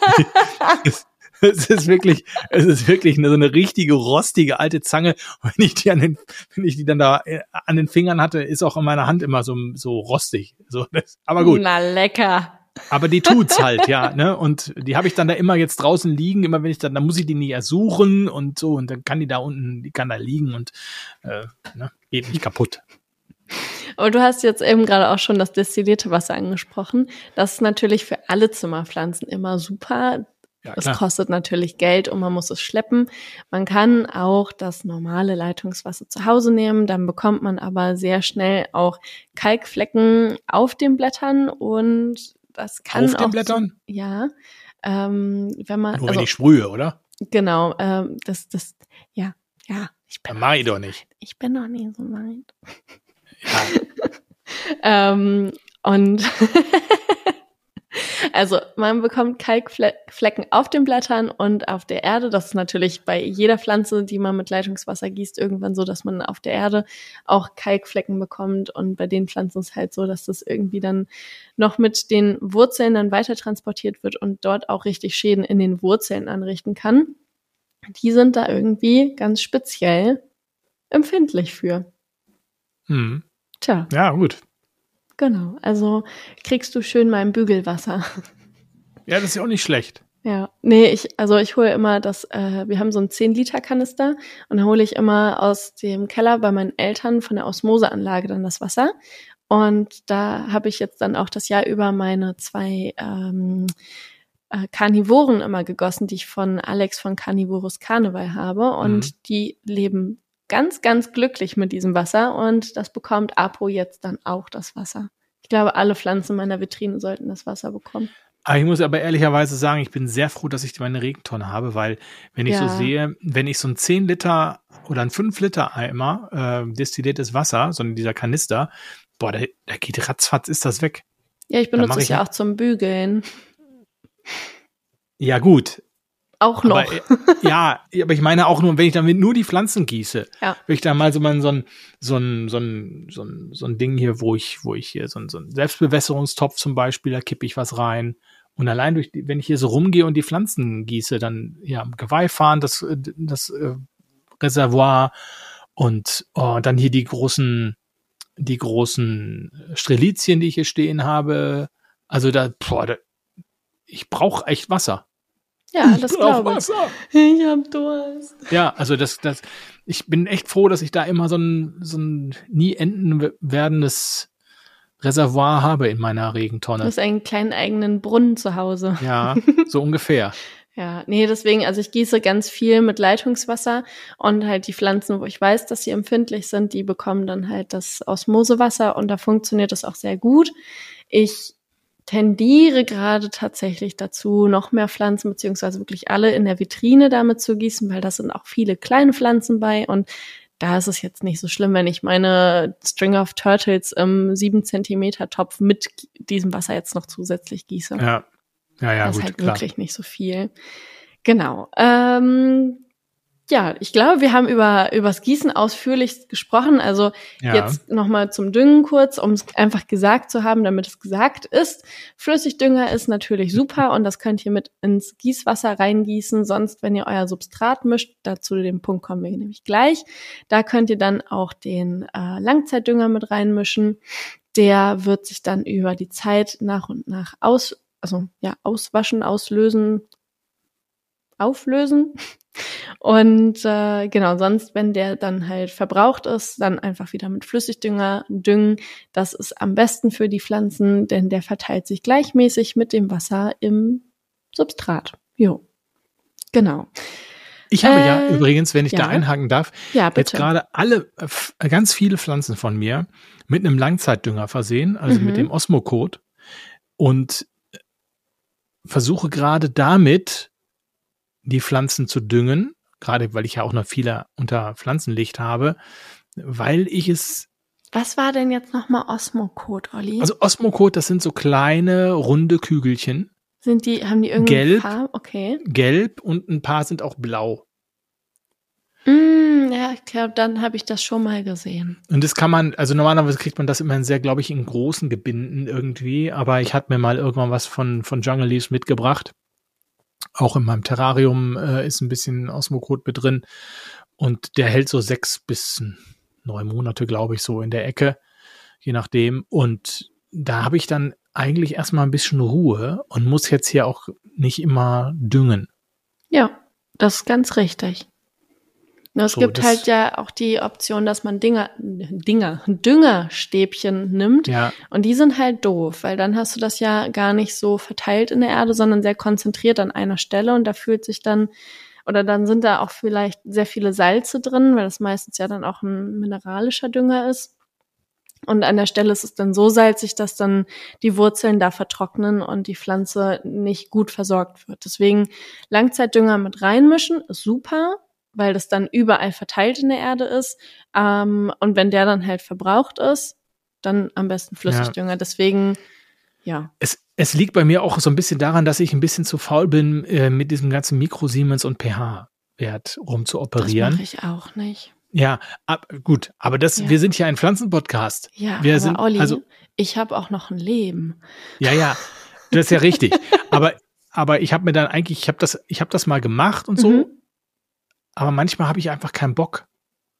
es ist wirklich, es ist wirklich eine, so eine richtige rostige alte Zange. Und wenn ich die an den, wenn ich die dann da äh, an den Fingern hatte, ist auch in meiner Hand immer so, so rostig. So, das, aber gut. Na lecker. Aber die tut's halt, ja, ne? Und die habe ich dann da immer jetzt draußen liegen. Immer wenn ich dann, dann muss ich die nie ersuchen und so. Und dann kann die da unten, die kann da liegen und äh, ne, geht nicht kaputt. Aber du hast jetzt eben gerade auch schon das destillierte Wasser angesprochen. Das ist natürlich für alle Zimmerpflanzen immer super. Ja, Es klar. kostet natürlich Geld und man muss es schleppen. Man kann auch das normale Leitungswasser zu Hause nehmen, dann bekommt man aber sehr schnell auch Kalkflecken auf den Blättern und das kann Auf auch den Blättern? So, ja, ähm, wenn man Nur also wenn ich sprühe, oder? genau, ähm, das das ja ja ich bin Dann mach ich doch nicht. ich bin noch nie so weit. Ja, Ähm, und also man bekommt Kalkflecken auf den Blättern und auf der Erde. Das ist natürlich bei jeder Pflanze, die man mit Leitungswasser gießt, irgendwann so, dass man auf der Erde auch Kalkflecken bekommt. Und bei den Pflanzen ist es halt so, dass das irgendwie dann noch mit den Wurzeln dann weiter transportiert wird und dort auch richtig Schäden in den Wurzeln anrichten kann. Die sind da irgendwie ganz speziell empfindlich für. Hm. Tja. Ja, gut. Genau. Also kriegst du schön mein Bügelwasser. Ja, das ist ja auch nicht schlecht. Ja, nee, ich, also ich hole immer das, äh, wir haben so einen zehn Liter Kanister und da hole ich immer aus dem Keller bei meinen Eltern von der Osmoseanlage dann das Wasser. Und da habe ich jetzt dann auch das Jahr über meine zwei ähm, äh, Karnivoren immer gegossen, die ich von Alex von Carnivorous Karneval habe. Und mhm. die leben ganz, ganz glücklich mit diesem Wasser. Und das bekommt Apo jetzt dann auch, das Wasser. Ich glaube, alle Pflanzen in meiner Vitrine sollten das Wasser bekommen. Aber ich muss aber ehrlicherweise sagen, ich bin sehr froh, dass ich meine Regentonne habe, weil wenn ich ja. so sehe, wenn ich so ein zehn Liter oder ein fünf Liter Eimer äh, destilliertes Wasser, so in dieser Kanister, boah, da, da geht ratzfatz, ist das weg. Ja, ich benutze es ja auch zum Bügeln. Ja, gut. Auch noch. Aber, ja, aber ich meine auch nur, wenn ich damit nur die Pflanzen gieße, ja. wenn ich da mal so mal so ein, so ein, so ein, so ein, so ein Ding hier, wo ich, wo ich hier so ein, so ein Selbstbewässerungstopf zum Beispiel, da kippe ich was rein. Und allein durch die, wenn ich hier so rumgehe und die Pflanzen gieße, dann, ja, Geweih fahren, das, das äh, Reservoir und oh, dann hier die großen, die großen Strelizien, die ich hier stehen habe. Also da, boah, da ich brauche echt Wasser. Ja, das glaube ich. Wasser. Ich hab Durst. Ja, also das, das, ich bin echt froh, dass ich da immer so ein, so ein nie enden werdendes Reservoir habe in meiner Regentonne. Du hast einen kleinen eigenen Brunnen zu Hause. Ja, so ungefähr. Ja, nee, deswegen, also ich gieße ganz viel mit Leitungswasser und halt die Pflanzen, wo ich weiß, dass sie empfindlich sind, die bekommen dann halt das Osmosewasser und da funktioniert das auch sehr gut. Ich tendiere gerade tatsächlich dazu, noch mehr Pflanzen, beziehungsweise wirklich alle in der Vitrine damit zu gießen, weil da sind auch viele kleine Pflanzen bei und da ist es jetzt nicht so schlimm, wenn ich meine String of Turtles im sieben Zentimeter Topf mit diesem Wasser jetzt noch zusätzlich gieße. Ja, ja, ja, das gut, ist halt klar. wirklich nicht so viel. Genau. Ähm, ja, ich glaube, wir haben über übers Gießen ausführlich gesprochen. Also ja. Jetzt nochmal zum Düngen kurz, um es einfach gesagt zu haben, damit es gesagt ist. Flüssigdünger ist natürlich super und das könnt ihr mit ins Gießwasser reingießen. Sonst, wenn ihr euer Substrat mischt, dazu den Punkt kommen wir nämlich gleich. Da könnt ihr dann auch den äh, Langzeitdünger mit reinmischen. Der wird sich dann über die Zeit nach und nach aus, also ja, auswaschen, auslösen, auflösen. Und äh, genau, sonst, wenn der dann halt verbraucht ist, dann einfach wieder mit Flüssigdünger düngen. Das ist am besten für die Pflanzen, denn der verteilt sich gleichmäßig mit dem Wasser im Substrat. Jo, genau. Ich habe äh, ja übrigens, wenn ich ja. da einhaken darf, ja, jetzt gerade alle, äh, ganz viele Pflanzen von mir mit einem Langzeitdünger versehen, also mhm. mit dem Osmocode und versuche gerade damit die Pflanzen zu düngen, gerade weil ich ja auch noch viele unter Pflanzenlicht habe, weil ich es... Was war denn jetzt nochmal Osmocode, Olli? Also Osmocode, das sind so kleine, runde Kügelchen. Sind die, haben die irgendeine gelb, Farbe? Okay. Gelb und ein paar sind auch blau. Mm, ja, ich glaube, dann habe ich das schon mal gesehen. Und das kann man, also normalerweise kriegt man das immer in sehr, glaube ich, in großen Gebinden irgendwie, aber ich hatte mir mal irgendwann was von, von Jungle Leaves mitgebracht. Auch in meinem Terrarium äh, ist ein bisschen Osmocode mit drin und der hält so sechs bis neun Monate, glaube ich, so in der Ecke, je nachdem. Und da habe ich dann eigentlich erstmal ein bisschen Ruhe und muss jetzt hier auch nicht immer düngen. Ja, das ist ganz richtig. Es so, gibt halt ja auch die Option, dass man Dinger, Dinger, Düngerstäbchen nimmt. Ja. Und die sind halt doof, weil dann hast du das ja gar nicht so verteilt in der Erde, sondern sehr konzentriert an einer Stelle. Und da fühlt sich dann, oder dann sind da auch vielleicht sehr viele Salze drin, weil das meistens ja dann auch ein mineralischer Dünger ist. Und an der Stelle ist es dann so salzig, dass dann die Wurzeln da vertrocknen und die Pflanze nicht gut versorgt wird. Deswegen Langzeitdünger mit reinmischen ist super, weil das dann überall verteilt in der Erde ist. Ähm, und wenn der dann halt verbraucht ist, dann am besten Flüssigdünger. Ja. Deswegen, ja. Es, es liegt bei mir auch so ein bisschen daran, dass ich ein bisschen zu faul bin, äh, mit diesem ganzen Mikrosiemens und pH-Wert rumzuoperieren. Das mache ich auch nicht. Ja, ab, gut, aber das, Ja. wir sind ja ein Pflanzenpodcast. Ja, wir aber sind, Olli, also, ich habe auch noch ein Leben. ja, ja, das ist ja richtig. aber, aber ich habe mir dann eigentlich, ich habe das, ich habe das mal gemacht und so. Mhm. Aber manchmal habe ich einfach keinen Bock.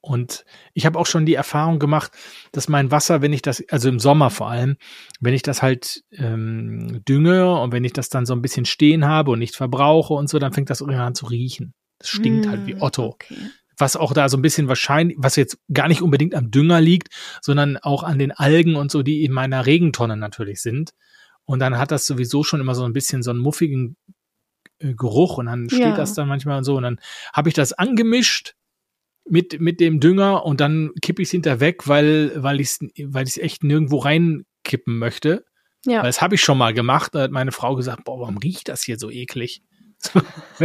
Und ich habe auch schon die Erfahrung gemacht, dass mein Wasser, wenn ich das, also im Sommer vor allem, wenn ich das halt ähm, dünge und wenn ich das dann so ein bisschen stehen habe und nicht verbrauche und so, dann fängt das irgendwann an zu riechen. Das stinkt mm, halt wie Otto. Okay. Was auch da so ein bisschen wahrscheinlich, was jetzt gar nicht unbedingt am Dünger liegt, sondern auch an den Algen und so, die in meiner Regentonne natürlich sind. Und dann hat das sowieso schon immer so ein bisschen so einen muffigen äh, Geruch und dann steht ja. das dann manchmal und so. Und dann habe ich das angemischt mit mit dem Dünger und dann kippe ich es hinterher weg, weil weil ich es weil ich es echt nirgendwo reinkippen möchte. Ja. Weil das habe ich schon mal gemacht. Da hat meine Frau gesagt, boah, warum riecht das hier so eklig? So,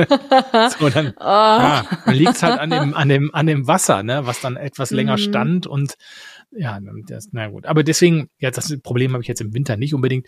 so dann, oh. ja, dann liegt es halt an dem an dem an dem Wasser, ne, was dann etwas länger mm. stand und ja, das, na gut. Aber deswegen, ja, das Problem habe ich jetzt im Winter nicht unbedingt.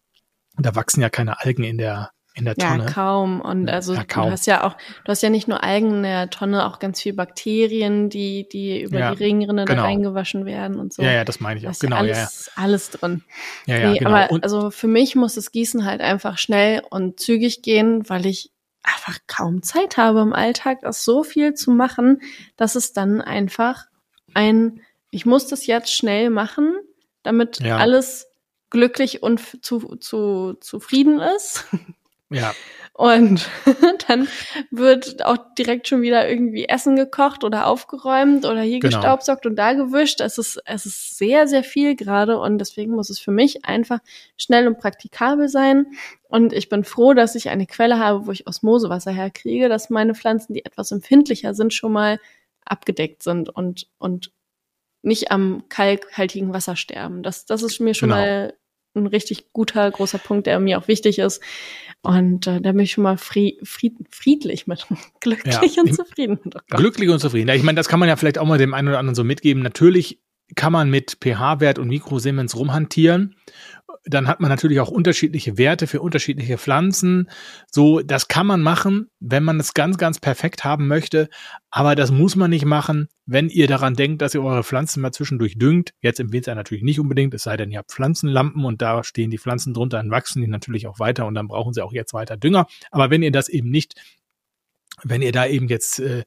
Da wachsen ja keine Algen in der in der Tonne. Ja, kaum. Und also ja, kaum. du hast ja auch, du hast ja nicht nur Algen in der Tonne, auch ganz viel Bakterien, die, die über ja, die Regenrinne genau. da reingewaschen werden und so. Ja, ja, das meine ich auch. Genau, alles, ja, ja. alles drin. Ja, ja, nee, genau. Aber und also für mich muss das Gießen halt einfach schnell und zügig gehen, weil ich einfach kaum Zeit habe im Alltag, das so viel zu machen, dass es dann einfach ein, ich muss das jetzt schnell machen, damit ja. alles glücklich und zu, zu, zufrieden ist. Ja. Und dann wird auch direkt schon wieder irgendwie Essen gekocht oder aufgeräumt oder hier genau. gestaubsaugt und da gewischt. Es ist, es ist sehr, sehr viel gerade und deswegen muss es für mich einfach schnell und praktikabel sein. Und ich bin froh, dass ich eine Quelle habe, wo ich Osmosewasser herkriege, dass meine Pflanzen, die etwas empfindlicher sind, schon mal abgedeckt sind und, und nicht am kalkhaltigen Wasser sterben. Das, das ist mir schon genau. mal ein richtig guter, großer Punkt, der mir auch wichtig ist. Und äh, da bin ich schon mal fried, fried, friedlich mit, glücklich ja, und zufrieden. Oh glücklich und zufrieden. Ja, ich meine, das kann man ja vielleicht auch mal dem einen oder anderen so mitgeben. Natürlich kann man mit pH-Wert und Mikrosiemens rumhantieren. Dann hat man natürlich auch unterschiedliche Werte für unterschiedliche Pflanzen. So, das kann man machen, wenn man es ganz, ganz perfekt haben möchte. Aber das muss man nicht machen, wenn ihr daran denkt, dass ihr eure Pflanzen mal zwischendurch düngt. Jetzt im Winter natürlich nicht unbedingt, es sei denn, ihr habt Pflanzenlampen und da stehen die Pflanzen drunter, dann wachsen die natürlich auch weiter und dann brauchen sie auch jetzt weiter Dünger. Aber wenn ihr das eben nicht Wenn ihr da eben jetzt äh,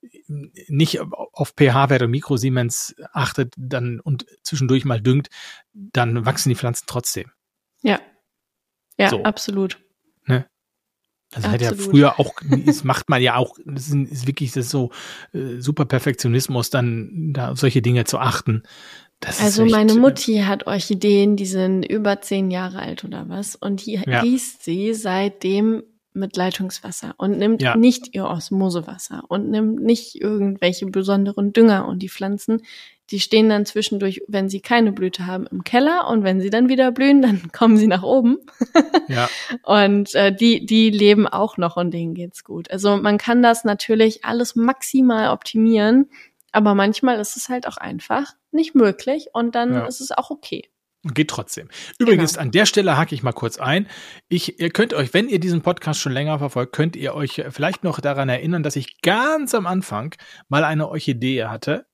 nicht auf pH-Wert und Mikrosiemens achtet dann und zwischendurch mal düngt, dann wachsen die Pflanzen trotzdem. Ja, ja, so. Absolut. Ne? Also hat ja früher auch, das macht man ja auch, das ist, ist wirklich das ist so äh, super Perfektionismus, dann da auf solche Dinge zu achten. Das also ist echt, meine Mutti hat Orchideen, die sind über zehn Jahre alt oder was und die ja. gießt sie seitdem mit Leitungswasser und nimmt ja. nicht ihr Osmosewasser und nimmt nicht irgendwelche besonderen Dünger. Und die Pflanzen, die stehen dann zwischendurch, wenn sie keine Blüte haben, im Keller und wenn sie dann wieder blühen, dann kommen sie nach oben. Ja. Und äh, die die leben auch noch und denen geht's gut. Also man kann das natürlich alles maximal optimieren, aber manchmal ist es halt auch einfach nicht möglich und dann ja. ist es auch okay. Geht trotzdem. Übrigens, genau. an der Stelle hake ich mal kurz ein. Ich, ihr könnt euch, wenn ihr diesen Podcast schon länger verfolgt, könnt ihr euch vielleicht noch daran erinnern, dass ich ganz am Anfang mal eine Orchidee hatte,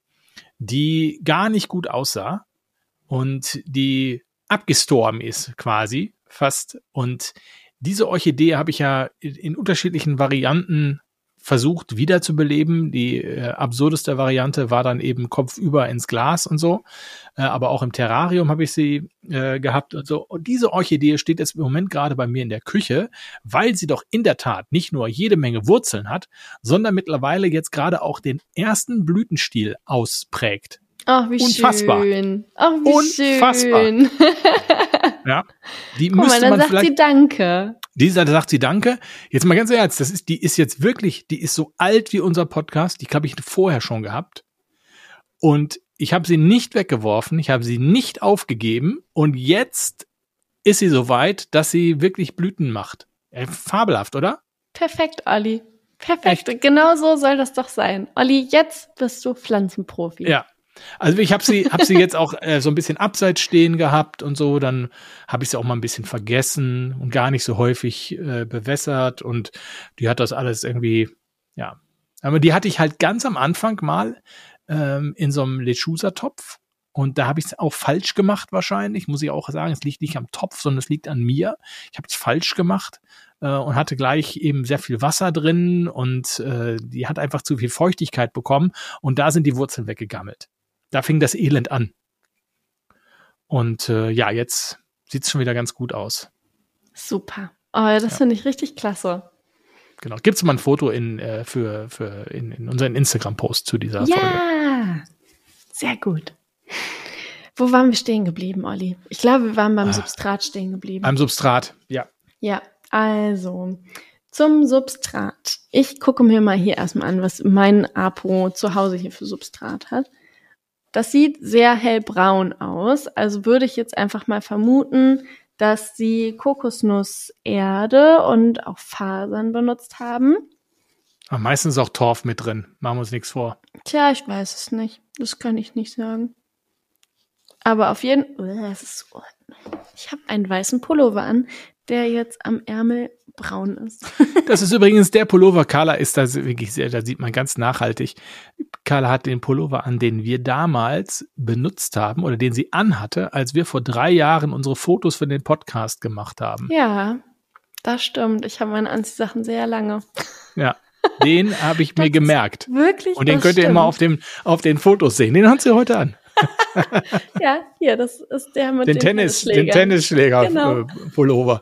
die gar nicht gut aussah und die abgestorben ist quasi fast. Und diese Orchidee habe ich ja in, in unterschiedlichen Varianten versucht wiederzubeleben. Die äh, absurdeste Variante war dann eben kopfüber ins Glas und so. Äh, aber auch im Terrarium habe ich sie äh, gehabt und so. Und diese Orchidee steht jetzt im Moment gerade bei mir in der Küche, weil sie doch in der Tat nicht nur jede Menge Wurzeln hat, sondern mittlerweile jetzt gerade auch den ersten Blütenstiel ausprägt. Ach, wie Unfassbar. schön. Ach, wie Unfassbar. schön. Ja, die Guck müsste mal, dann man sagt vielleicht. sie Danke. Die sagt sie Danke. Jetzt mal ganz ehrlich, das ist, die ist jetzt wirklich, die ist so alt wie unser Podcast. Die habe ich vorher schon gehabt. Und ich habe sie nicht weggeworfen. Ich habe sie nicht aufgegeben. Und jetzt ist sie so weit, dass sie wirklich Blüten macht. Äh, fabelhaft, oder? Perfekt, Olli. Perfekt. Echt? Genau so soll das doch sein. Olli, jetzt bist du Pflanzenprofi. Ja. Also ich habe sie, hab sie jetzt auch äh, so ein bisschen abseits stehen gehabt und so, dann habe ich sie auch mal ein bisschen vergessen und gar nicht so häufig äh, bewässert und die hat das alles irgendwie, ja. Aber die hatte ich halt ganz am Anfang mal ähm, in so einem Lechusa-Topf Und da habe ich es auch falsch gemacht wahrscheinlich, muss ich auch sagen. Es liegt nicht am Topf, sondern es liegt an mir. Ich habe es falsch gemacht äh, und hatte gleich eben sehr viel Wasser drin und äh, die hat einfach zu viel Feuchtigkeit bekommen und da sind die Wurzeln weggegammelt. Da fing das Elend an. Und äh, ja, jetzt sieht es schon wieder ganz gut aus. Super. Oh, das ja. finde ich richtig klasse. Genau. Gibt es mal ein Foto in, äh, für, für in, in unseren Instagram-Post zu dieser ja, Folge? Ja, sehr gut. Wo waren wir stehen geblieben, Olli? Ich glaube, wir waren beim ah, Substrat stehen geblieben. Beim Substrat, ja. Ja, also zum Substrat. Ich gucke mir mal hier erstmal an, was mein Apo zu Hause hier für Substrat hat. Das sieht sehr hellbraun aus. Also würde ich jetzt einfach mal vermuten, dass sie Kokosnusserde und auch Fasern benutzt haben. Aber meistens auch Torf mit drin. Machen wir uns nichts vor. Tja, ich weiß es nicht. Das kann ich nicht sagen. Aber auf jeden Fall, ich habe einen weißen Pullover an, der jetzt am Ärmel braun ist. Das ist übrigens der Pullover. Carla ist da wirklich sehr, da sieht man ganz nachhaltig. Carla hat den Pullover an, den wir damals benutzt haben oder den sie anhatte, als wir vor drei Jahren unsere Fotos für den Podcast gemacht haben. Ja, das stimmt. Ich habe meine Anziehsachen sehr lange. Ja, den habe ich mir gemerkt. Wirklich? Und den könnt ihr immer auf, dem, auf den Fotos sehen. Den hat sie heute an. Ja, hier, das ist der mit den dem Tennis, Tennisschläger. Den Tennisschläger-Pullover. Genau.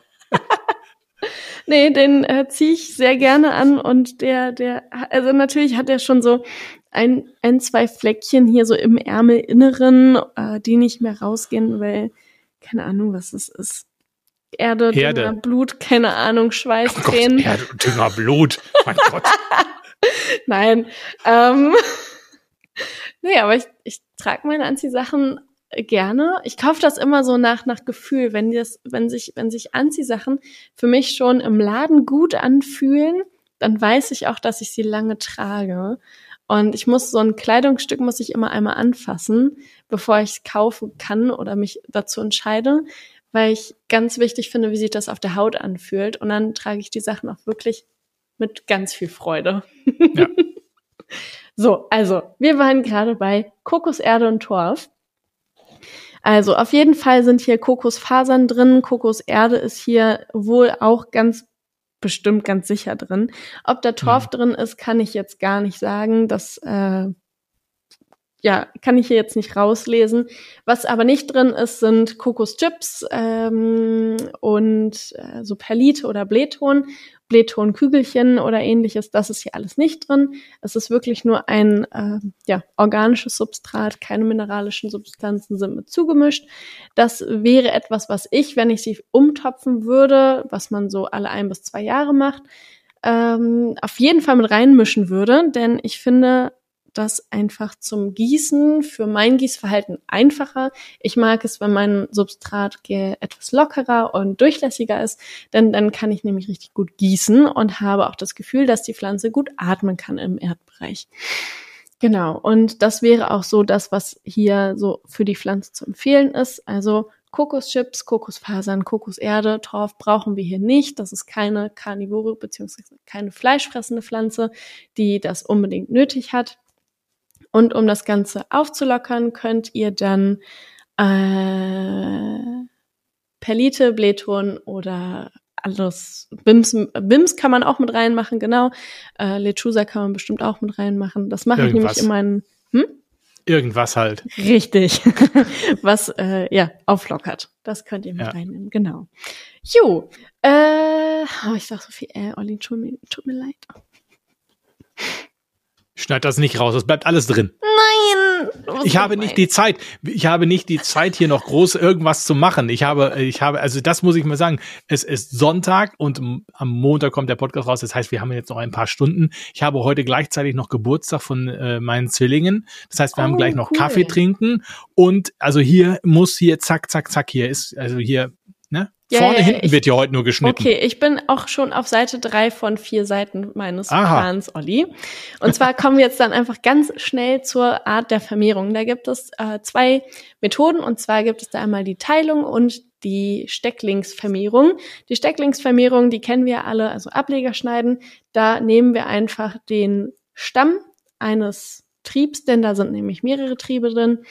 Nee, den äh, ziehe ich sehr gerne an und der, der, also natürlich hat er schon so ein, ein, zwei Fleckchen hier so im Ärmelinneren, äh, die nicht mehr rausgehen, weil, keine Ahnung, was das ist. Erde, Erde. Dünger, Blut, keine Ahnung, Schweiß, oh Tränen. Erde, Dünger, Blut, mein Gott. Nein, ähm, nee, aber ich, ich trage meine Anziehsachen gerne. Ich kaufe das immer so nach nach Gefühl, wenn das, wenn sich, wenn sich Anziehsachen für mich schon im Laden gut anfühlen, dann weiß ich auch, dass ich sie lange trage. Und ich muss so ein Kleidungsstück muss ich immer einmal anfassen, bevor ich es kaufen kann oder mich dazu entscheide, weil ich ganz wichtig finde, wie sich das auf der Haut anfühlt. Und dann trage ich die Sachen auch wirklich mit ganz viel Freude. Ja. So, also wir waren gerade bei Kokoserde und Torf. Also auf jeden Fall sind hier Kokosfasern drin, Kokoserde ist hier wohl auch ganz bestimmt ganz sicher drin. Ob da Torf mhm. drin ist, kann ich jetzt gar nicht sagen. Das äh, ja kann ich hier jetzt nicht rauslesen. Was aber nicht drin ist, sind Kokoschips ähm, und äh, so Perlite oder Blähton. Blähtonkügelchen oder ähnliches, das ist hier alles nicht drin. Es ist wirklich nur ein äh, ja, organisches Substrat, keine mineralischen Substanzen sind mit zugemischt. Das wäre etwas, was ich, wenn ich sie umtopfen würde, was man so alle ein bis zwei Jahre macht, ähm, auf jeden Fall mit reinmischen würde, denn ich finde das einfach zum Gießen für mein Gießverhalten einfacher. Ich mag es, wenn mein Substrat etwas lockerer und durchlässiger ist, denn dann kann ich nämlich richtig gut gießen und habe auch das Gefühl, dass die Pflanze gut atmen kann im Erdbereich. Genau, und das wäre auch so das, was hier so für die Pflanze zu empfehlen ist. Also Kokoschips, Kokosfasern, Kokoserde, Torf brauchen wir hier nicht. Das ist keine karnivore bzw. keine fleischfressende Pflanze, die das unbedingt nötig hat. Und um das Ganze aufzulockern, könnt ihr dann äh, Perlite, Blähton oder alles, Bims, Bims kann man auch mit reinmachen, genau. Äh, Lechusa kann man bestimmt auch mit reinmachen. Das mache ich nämlich in meinen... Hm? Irgendwas halt. Richtig. Was, äh, ja, auflockert. Das könnt ihr mit ja. reinnehmen, genau. Jo, äh, oh, ich sag so viel, äh, Olli, tut mir, tut mir leid. Schneid das nicht raus, das bleibt alles drin. Nein! Ich habe nicht die Zeit. Ich habe nicht die Zeit, hier noch groß irgendwas zu machen. Ich habe, ich habe, also das muss ich mal sagen. Es ist Sonntag und am Montag kommt der Podcast raus. Das heißt, wir haben jetzt noch ein paar Stunden. Ich habe heute gleichzeitig noch Geburtstag von äh, meinen Zwillingen. Das heißt, wir oh, haben gleich noch cool. Kaffee trinken. Und also hier muss hier zack, zack, zack. Hier ist, also hier, ne? Ja, Vorne, ja, hinten ich, wird hier heute nur geschnitten. Okay, ich bin auch schon auf Seite drei von vier Seiten meines Aha. Plans, Olli. Und zwar kommen wir jetzt dann einfach ganz schnell zur Art der Vermehrung. Da gibt es äh, zwei Methoden, und zwar gibt es da einmal die Teilung und die Stecklingsvermehrung. Die Stecklingsvermehrung, die kennen wir alle, also Ableger schneiden. Da nehmen wir einfach den Stamm eines Triebs, denn da sind nämlich mehrere Triebe drin,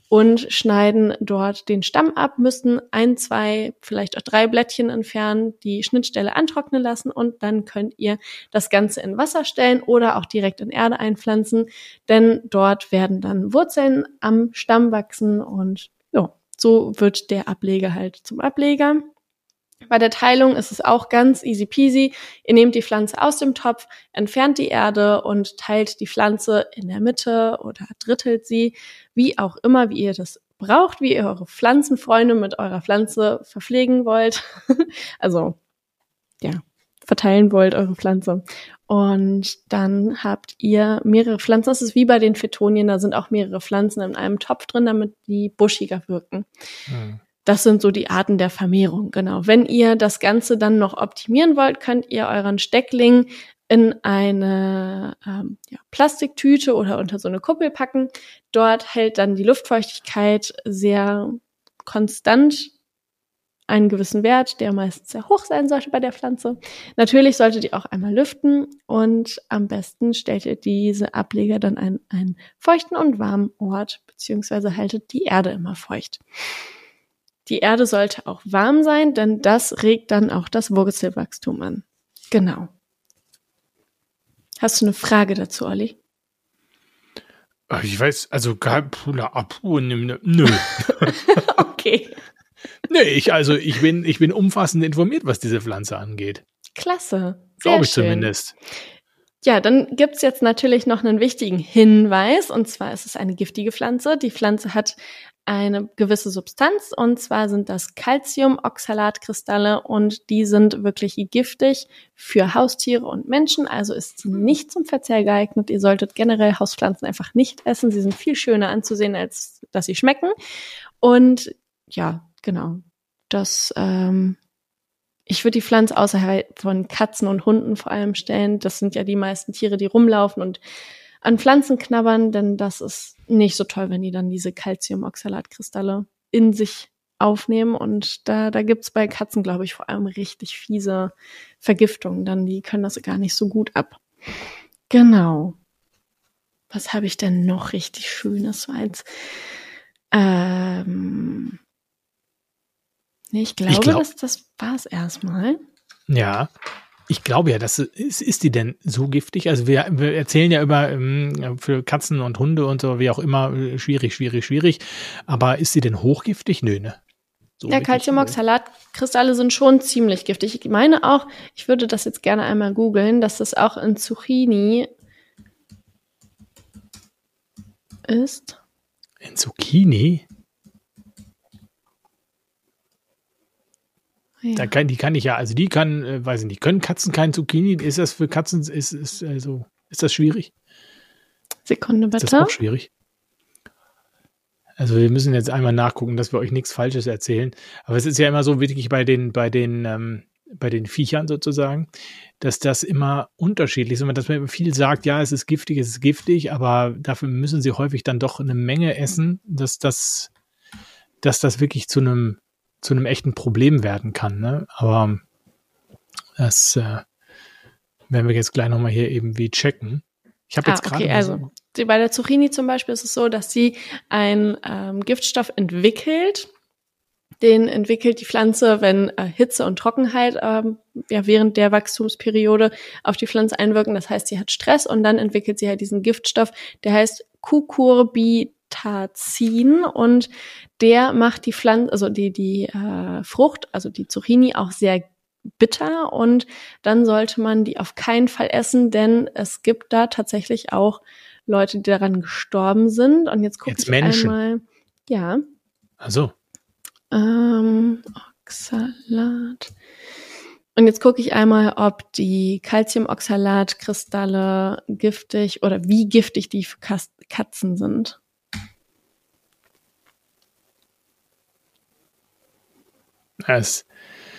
und schneiden dort den Stamm ab, müssen ein, zwei, vielleicht auch drei Blättchen entfernen, die Schnittstelle antrocknen lassen und dann könnt ihr das Ganze in Wasser stellen oder auch direkt in Erde einpflanzen, denn dort werden dann Wurzeln am Stamm wachsen und ja, so wird der Ableger halt zum Ableger. Bei der Teilung ist es auch ganz easy peasy. Ihr nehmt die Pflanze aus dem Topf, entfernt die Erde und teilt die Pflanze in der Mitte oder drittelt sie, wie auch immer, wie ihr das braucht, wie ihr eure Pflanzenfreunde mit eurer Pflanze verpflegen wollt. Also, ja, verteilen wollt eure Pflanze. Und dann habt ihr mehrere Pflanzen. Das ist wie bei den Phytonien, da sind auch mehrere Pflanzen in einem Topf drin, damit die buschiger wirken. Hm. Das sind so die Arten der Vermehrung, genau. Wenn ihr das Ganze dann noch optimieren wollt, könnt ihr euren Steckling in eine ähm, ja, Plastiktüte oder unter so eine Kuppel packen. Dort hält dann die Luftfeuchtigkeit sehr konstant einen gewissen Wert, der meistens sehr hoch sein sollte bei der Pflanze. Natürlich solltet ihr auch einmal lüften und am besten stellt ihr diese Ableger dann an einen feuchten und warmen Ort, beziehungsweise haltet die Erde immer feucht. Die Erde sollte auch warm sein, denn das regt dann auch das Wurzelwachstum an. Genau. Hast du eine Frage dazu, Olli? Ich weiß, also gar, nö. Okay. Nee, ich, also ich bin, ich bin umfassend informiert, was diese Pflanze angeht. Klasse. Sehr Glaube ich schön. zumindest. Ja, dann gibt's jetzt natürlich noch einen wichtigen Hinweis, und zwar ist es eine giftige Pflanze. Die Pflanze hat eine gewisse Substanz, und zwar sind das Calciumoxalatkristalle, und die sind wirklich giftig für Haustiere und Menschen, also ist sie nicht zum Verzehr geeignet. Ihr solltet generell Hauspflanzen einfach nicht essen. Sie sind viel schöner anzusehen, als dass sie schmecken. Und ja, genau, das ähm, ich würde die Pflanze außerhalb von Katzen und Hunden vor allem stellen. Das sind ja die meisten Tiere, die rumlaufen und an Pflanzen knabbern, denn das ist nicht so toll, wenn die dann diese Calciumoxalatkristalle in sich aufnehmen. Und da, da gibt's bei Katzen, glaube ich, vor allem richtig fiese Vergiftungen. Dann die können das gar nicht so gut ab. Genau. Was habe ich denn noch richtig Schönes? So als ähm, nee, ich glaube, ich glaub, das, das war es erstmal. Ja. Ich glaube ja, das ist, ist die denn so giftig? Also wir, wir erzählen ja über ähm, für Katzen und Hunde und so, wie auch immer, schwierig, schwierig, schwierig. Aber ist sie denn hochgiftig? Nö, ne? So ja, Calciumoxalatkristalle sind schon ziemlich giftig. Ich meine auch, ich würde das jetzt gerne einmal googeln, dass das auch in Zucchini ist. In Zucchini? Ja. Da kann, die kann ich ja, also die kann, äh, weiß ich nicht, können Katzen kein Zucchini? Ist das für Katzen, ist, ist, also, ist das schwierig? Sekunde bitte. Ist das auch schwierig? Also wir müssen jetzt einmal nachgucken, dass wir euch nichts Falsches erzählen. Aber es ist ja immer so wirklich bei den, bei den, ähm, bei den Viechern sozusagen, dass das immer unterschiedlich ist. Dass man viel sagt, ja, es ist giftig, es ist giftig, aber dafür müssen sie häufig dann doch eine Menge essen, dass das, dass das wirklich zu einem zu einem echten Problem werden kann, ne? Aber das äh, werden wir jetzt gleich nochmal hier eben wie checken. Ich habe ah, jetzt gerade okay, also die, bei der Zucchini zum Beispiel ist es so, dass sie einen ähm, Giftstoff entwickelt. Den entwickelt die Pflanze, wenn äh, Hitze und Trockenheit ähm, ja während der Wachstumsperiode auf die Pflanze einwirken. Das heißt, sie hat Stress und dann entwickelt sie halt diesen Giftstoff, der heißt Cucurbitazin, und der macht die Pflanze, also die die äh, Frucht, also die Zucchini auch sehr bitter, und dann sollte man die auf keinen Fall essen, denn es gibt da tatsächlich auch Leute, die daran gestorben sind. Und jetzt gucke ich Menschen. einmal, ja. Ach so. Ähm, Oxalat. Und jetzt gucke ich einmal, ob die Calciumoxalatkristalle giftig oder wie giftig die für Katzen sind. Es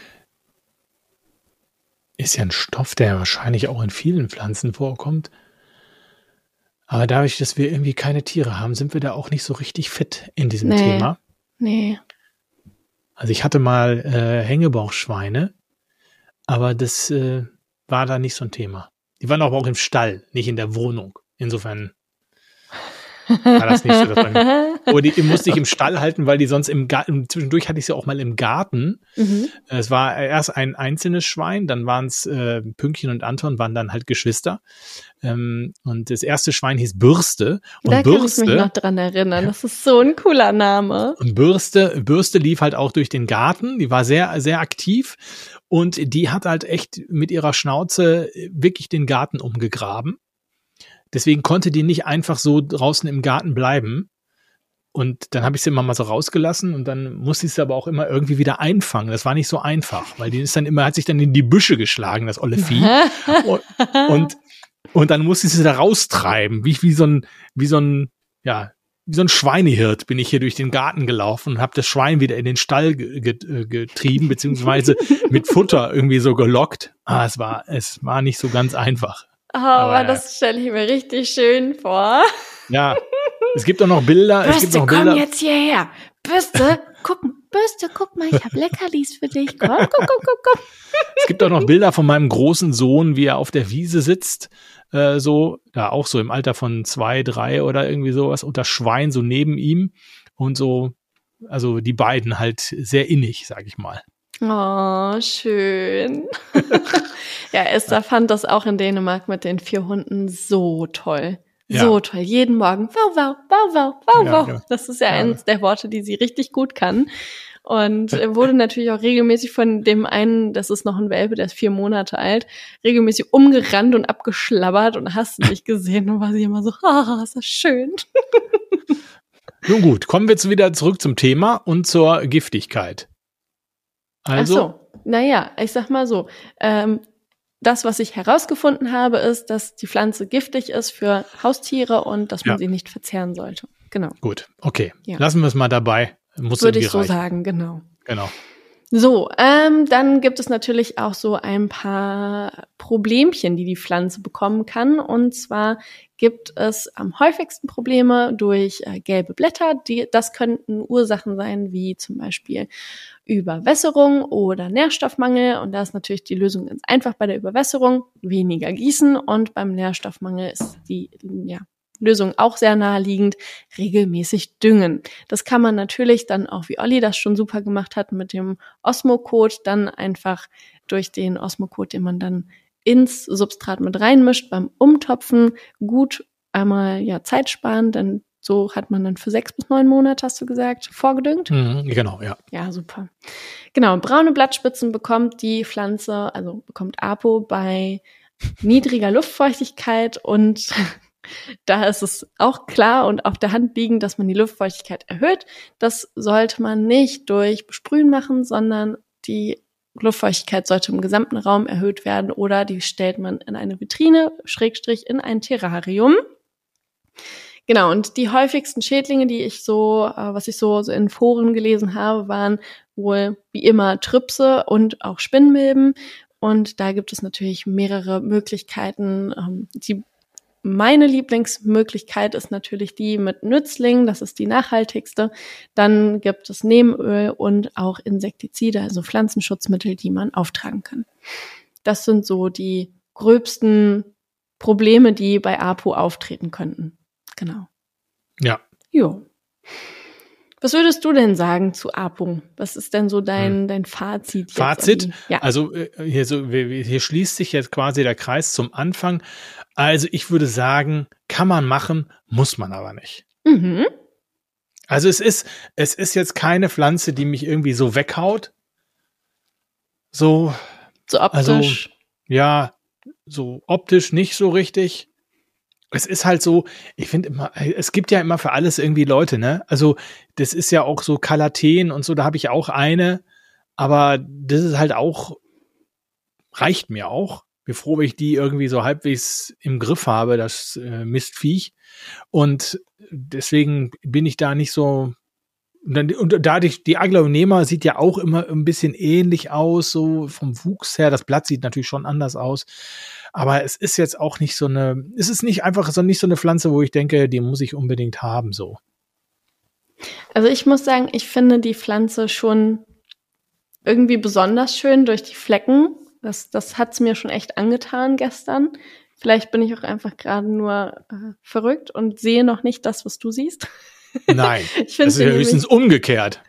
ist ja ein Stoff, der wahrscheinlich auch in vielen Pflanzen vorkommt. Aber dadurch, dass wir irgendwie keine Tiere haben, sind wir da auch nicht so richtig fit in diesem nee. Thema. Nee. Also ich hatte mal äh, Hängebauchschweine, aber das äh, war da nicht so ein Thema. Die waren aber auch im Stall, nicht in der Wohnung. Insofern war das nicht so. Das war, oder die, die musste ich im Stall halten, weil die sonst im Garten, zwischendurch hatte ich sie auch mal im Garten. Mhm. Es war erst ein einzelnes Schwein, dann waren es äh, Pünktchen und Anton, waren dann halt Geschwister. Ähm, und das erste Schwein hieß Bürste. Und da Bürste, kann ich mich noch dran erinnern. Das ist so ein cooler Name. Und Bürste, Bürste lief halt auch durch den Garten. Die war sehr, sehr aktiv. Und die hat halt echt mit ihrer Schnauze wirklich den Garten umgegraben. Deswegen konnte die nicht einfach so draußen im Garten bleiben. Und dann habe ich sie immer mal so rausgelassen und dann musste ich sie aber auch immer irgendwie wieder einfangen. Das war nicht so einfach, weil die ist dann immer, hat sich dann in die Büsche geschlagen, das olle Vieh. und, und, und dann musste ich sie da raustreiben. Wie, wie so ein, wie so ein, ja, wie so ein Schweinehirt bin ich hier durch den Garten gelaufen und habe das Schwein wieder in den Stall ge- ge- getrieben, beziehungsweise mit Futter irgendwie so gelockt. Ah, es war, es war nicht so ganz einfach. Oh, aber das stelle ich mir richtig schön vor. Ja, es gibt auch noch Bilder. Bürste, es gibt noch komm Bilder. jetzt hierher. Bürste, guck, Bürste, guck mal, ich habe Leckerlis für dich. Komm, komm, komm, komm, komm. Es gibt auch noch Bilder von meinem großen Sohn, wie er auf der Wiese sitzt, äh, so, da auch so im Alter von zwei, drei oder irgendwie sowas, und das Schwein so neben ihm und so, also die beiden halt sehr innig, sag ich mal. Oh, schön. Ja, Esther fand das auch in Dänemark mit den vier Hunden so toll. Ja. So toll. Jeden Morgen. Wow, wow, wow, wow, wow, Ja, wow. ja. Das ist ja, Ja. eines der Worte, die sie richtig gut kann. Und äh, wurde natürlich auch regelmäßig von dem einen, das ist noch ein Welpe, der ist vier Monate alt, regelmäßig umgerannt und abgeschlabbert und hast du nicht gesehen. Und war sie immer so, ah, ist das schön. Nun gut, kommen wir jetzt wieder zurück zum Thema und zur Giftigkeit. Also, Ach so, naja, ich sag mal so, ähm, das, was ich herausgefunden habe, ist, dass die Pflanze giftig ist für Haustiere und dass man Ja. sie nicht verzehren sollte. Genau. gut, okay, Ja. lassen wir es mal dabei. Muss Würde irgendwie ich so reichen. sagen, genau. Genau. So, ähm, dann gibt es natürlich auch so ein paar Problemchen, die die Pflanze bekommen kann. Und zwar gibt es am häufigsten Probleme durch äh, gelbe Blätter. Die, das könnten Ursachen sein, wie zum Beispiel Überwässerung oder Nährstoffmangel. Und da ist natürlich die Lösung ganz einfach bei der Überwässerung: weniger gießen. Und beim Nährstoffmangel ist die, ja, Lösung auch sehr naheliegend: regelmäßig düngen. Das kann man natürlich dann auch, wie Olli das schon super gemacht hat, mit dem Osmocode dann einfach durch den Osmocode, den man dann ins Substrat mit reinmischt, beim Umtopfen gut einmal ja Zeit sparen, denn so hat man dann für sechs bis neun Monate, hast du gesagt, vorgedüngt. Mhm, genau, ja. Ja, super. Genau, braune Blattspitzen bekommt die Pflanze, also bekommt Apo bei niedriger Luftfeuchtigkeit, und da ist es auch klar und auf der Hand liegend, dass man die Luftfeuchtigkeit erhöht. Das sollte man nicht durch Besprühen machen, sondern die Luftfeuchtigkeit sollte im gesamten Raum erhöht werden, oder die stellt man in eine Vitrine, Schrägstrich in ein Terrarium. Genau, und die häufigsten Schädlinge, die ich so, äh, was ich so, so in Foren gelesen habe, waren wohl wie immer Trüpse und auch Spinnmilben. Und da gibt es natürlich mehrere Möglichkeiten. Ähm, die Meine Lieblingsmöglichkeit ist natürlich die mit Nützlingen, das ist die nachhaltigste. Dann gibt es Neemöl und auch Insektizide, also Pflanzenschutzmittel, die man auftragen kann. Das sind so die gröbsten Probleme, die bei Apo auftreten könnten. Genau. Ja. Jo. Was würdest du denn sagen zu Apo? Was ist denn so dein, hm. dein Fazit? Jetzt, Fazit? Olli? Ja. Also hier, so, hier schließt sich jetzt quasi der Kreis zum Anfang. Also ich würde sagen, kann man machen, muss man aber nicht. Mhm. Also es ist, es ist jetzt keine Pflanze, die mich irgendwie so weghaut. So, So optisch. also, ja, so optisch nicht so richtig. Es ist halt so, ich finde immer, es gibt ja immer für alles irgendwie Leute, ne? Also das ist ja auch so Kalateen und so, da habe ich auch eine, aber das ist halt auch, reicht mir auch. Bin froh, wenn ich die irgendwie so halbwegs im Griff habe, das äh, Mistviech. Und deswegen bin ich da nicht so. Und, dann, und dadurch, die Aglaonema sieht ja auch immer ein bisschen ähnlich aus, so vom Wuchs her. Das Blatt sieht natürlich schon anders aus. Aber es ist jetzt auch nicht so eine, es ist nicht einfach so, nicht so eine Pflanze, wo ich denke, die muss ich unbedingt haben, so. Also ich muss sagen, ich finde die Pflanze schon irgendwie besonders schön durch die Flecken. Das, das hat's mir schon echt angetan gestern. Vielleicht bin ich auch einfach gerade nur äh, verrückt und sehe noch nicht das, was du siehst. Nein, ich das ist ja nämlich- höchstens umgekehrt.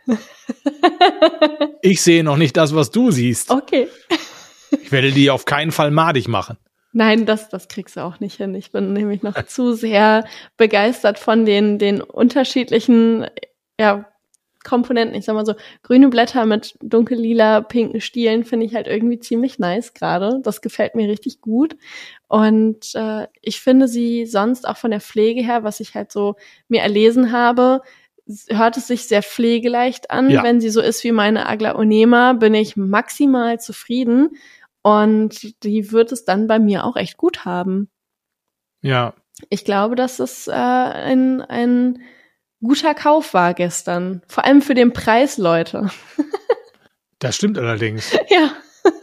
Ich sehe noch nicht das, was du siehst. Okay. Ich werde die auf keinen Fall madig machen. Nein, das, das kriegst du auch nicht hin. Ich bin nämlich noch zu sehr begeistert von den, den unterschiedlichen ja, Komponenten. Ich sag mal so, grüne Blätter mit dunkellila, pinken Stielen finde ich halt irgendwie ziemlich nice gerade. Das gefällt mir richtig gut. Und äh, ich finde sie sonst auch von der Pflege her, was ich halt so mir erlesen habe, hört es sich sehr pflegeleicht an. Ja. Wenn sie so ist wie meine Aglaonema, bin ich maximal zufrieden. Und die wird es dann bei mir auch echt gut haben. Ja. Ich glaube, dass es äh, ein, ein guter Kauf war gestern. Vor allem für den Preis, Leute. Das stimmt allerdings. Ja.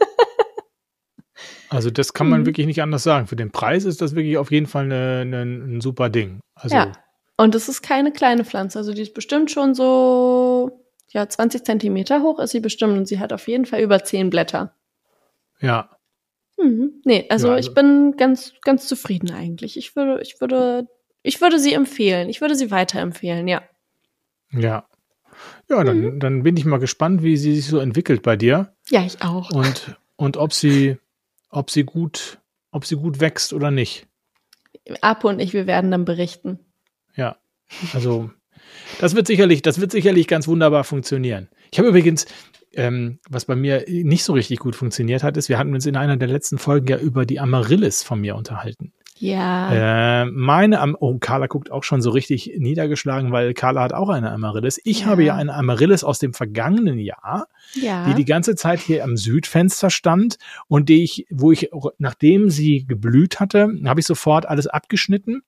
Also das kann man Mhm. wirklich nicht anders sagen. Für den Preis ist das wirklich auf jeden Fall eine, eine, ein super Ding. Also Ja. Und es ist keine kleine Pflanze. Also die ist bestimmt schon so, ja, zwanzig Zentimeter hoch ist sie bestimmt. Und sie hat auf jeden Fall über zehn Blätter. ja. Mhm. Nee, also, Ja, also- ich bin ganz, ganz zufrieden eigentlich. Ich würde, ich würde, ich würde sie empfehlen. Ich würde sie weiterempfehlen, ja. Ja. Ja, dann, Mhm. dann bin ich mal gespannt, wie sie sich so entwickelt bei dir Ja, ich auch. und, und ob sie, ob sie gut, ob sie gut wächst oder nicht. Apo und ich, wir werden dann berichten. Ja. Also, das wird sicherlich, das wird sicherlich ganz wunderbar funktionieren. Ich habe übrigens, ähm, was bei mir nicht so richtig gut funktioniert hat, ist, wir hatten uns in einer der letzten Folgen ja über die Amaryllis von mir unterhalten. Ja. Äh, meine, Am oh, Carla guckt auch schon so richtig niedergeschlagen, weil Carla hat auch eine Amaryllis. Ich Ja. habe ja eine Amaryllis aus dem vergangenen Jahr, Ja. die die ganze Zeit hier am Südfenster stand und die ich, wo ich, nachdem sie geblüht hatte, habe ich sofort alles abgeschnitten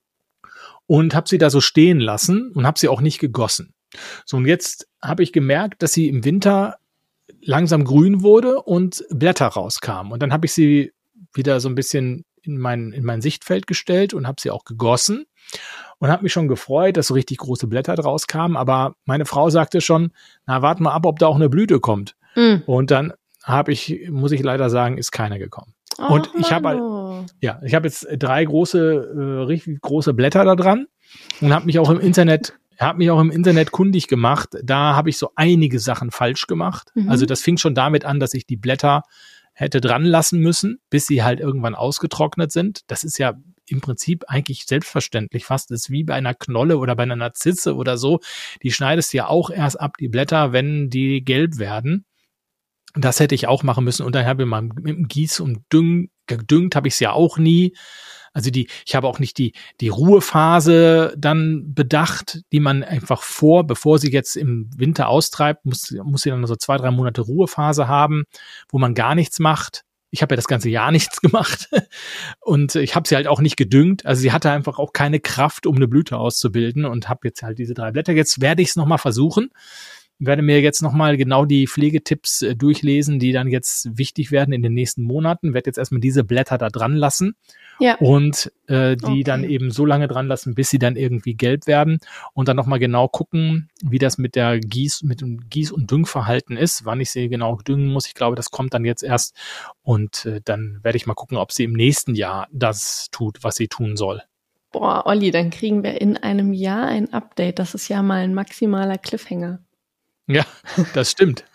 und habe sie da so stehen lassen und habe sie auch nicht gegossen. So, und jetzt habe ich gemerkt, dass sie im Winter langsam grün wurde und Blätter rauskamen. Und dann habe ich sie wieder so ein bisschen in mein, in mein Sichtfeld gestellt und habe sie auch gegossen und habe mich schon gefreut, dass so richtig große Blätter draus kamen. Aber meine Frau sagte schon, na, warte mal ab, ob da auch eine Blüte kommt. Mm. Und dann habe ich, muss ich leider sagen, ist keine gekommen. Und ich habe halt- Mano. Ja, ich habe jetzt drei große, äh, richtig große Blätter da dran und habe mich auch im Internet, habe mich auch im Internet kundig gemacht. Da habe ich so einige Sachen falsch gemacht. Mhm. Also das fing schon damit an, dass ich die Blätter hätte dran lassen müssen, bis sie halt irgendwann ausgetrocknet sind. Das ist ja im Prinzip eigentlich selbstverständlich fast. Das ist wie bei einer Knolle oder bei einer Narzisse oder so. Die schneidest du ja auch erst ab, die Blätter, wenn die gelb werden. Das hätte ich auch machen müssen. Und dann habe ich mal mit dem Gieß und Düng, gedüngt habe ich es ja auch nie. Also die, ich habe auch nicht die, die Ruhephase dann bedacht, die man einfach vor, bevor sie jetzt im Winter austreibt, muss, muss sie dann so zwei, drei Monate Ruhephase haben, wo man gar nichts macht. Ich habe ja das ganze Jahr nichts gemacht und ich habe sie halt auch nicht gedüngt. Also sie hatte einfach auch keine Kraft, um eine Blüte auszubilden und habe jetzt halt diese drei Blätter. Jetzt werde ich es nochmal versuchen. Werde mir jetzt nochmal genau die Pflegetipps äh, durchlesen, die dann jetzt wichtig werden in den nächsten Monaten. Werde jetzt erstmal diese Blätter da dran lassen Ja. und äh, die Okay. dann eben so lange dran lassen, bis sie dann irgendwie gelb werden und dann nochmal genau gucken, wie das mit der Gieß, mit dem Gieß- und Düngverhalten ist, wann ich sie genau düngen muss. Ich glaube, das kommt dann jetzt erst und äh, dann werde ich mal gucken, ob sie im nächsten Jahr das tut, was sie tun soll. Boah, Olli, dann kriegen wir in einem Jahr ein Update. Das ist ja mal ein maximaler Cliffhanger. Ja, das stimmt.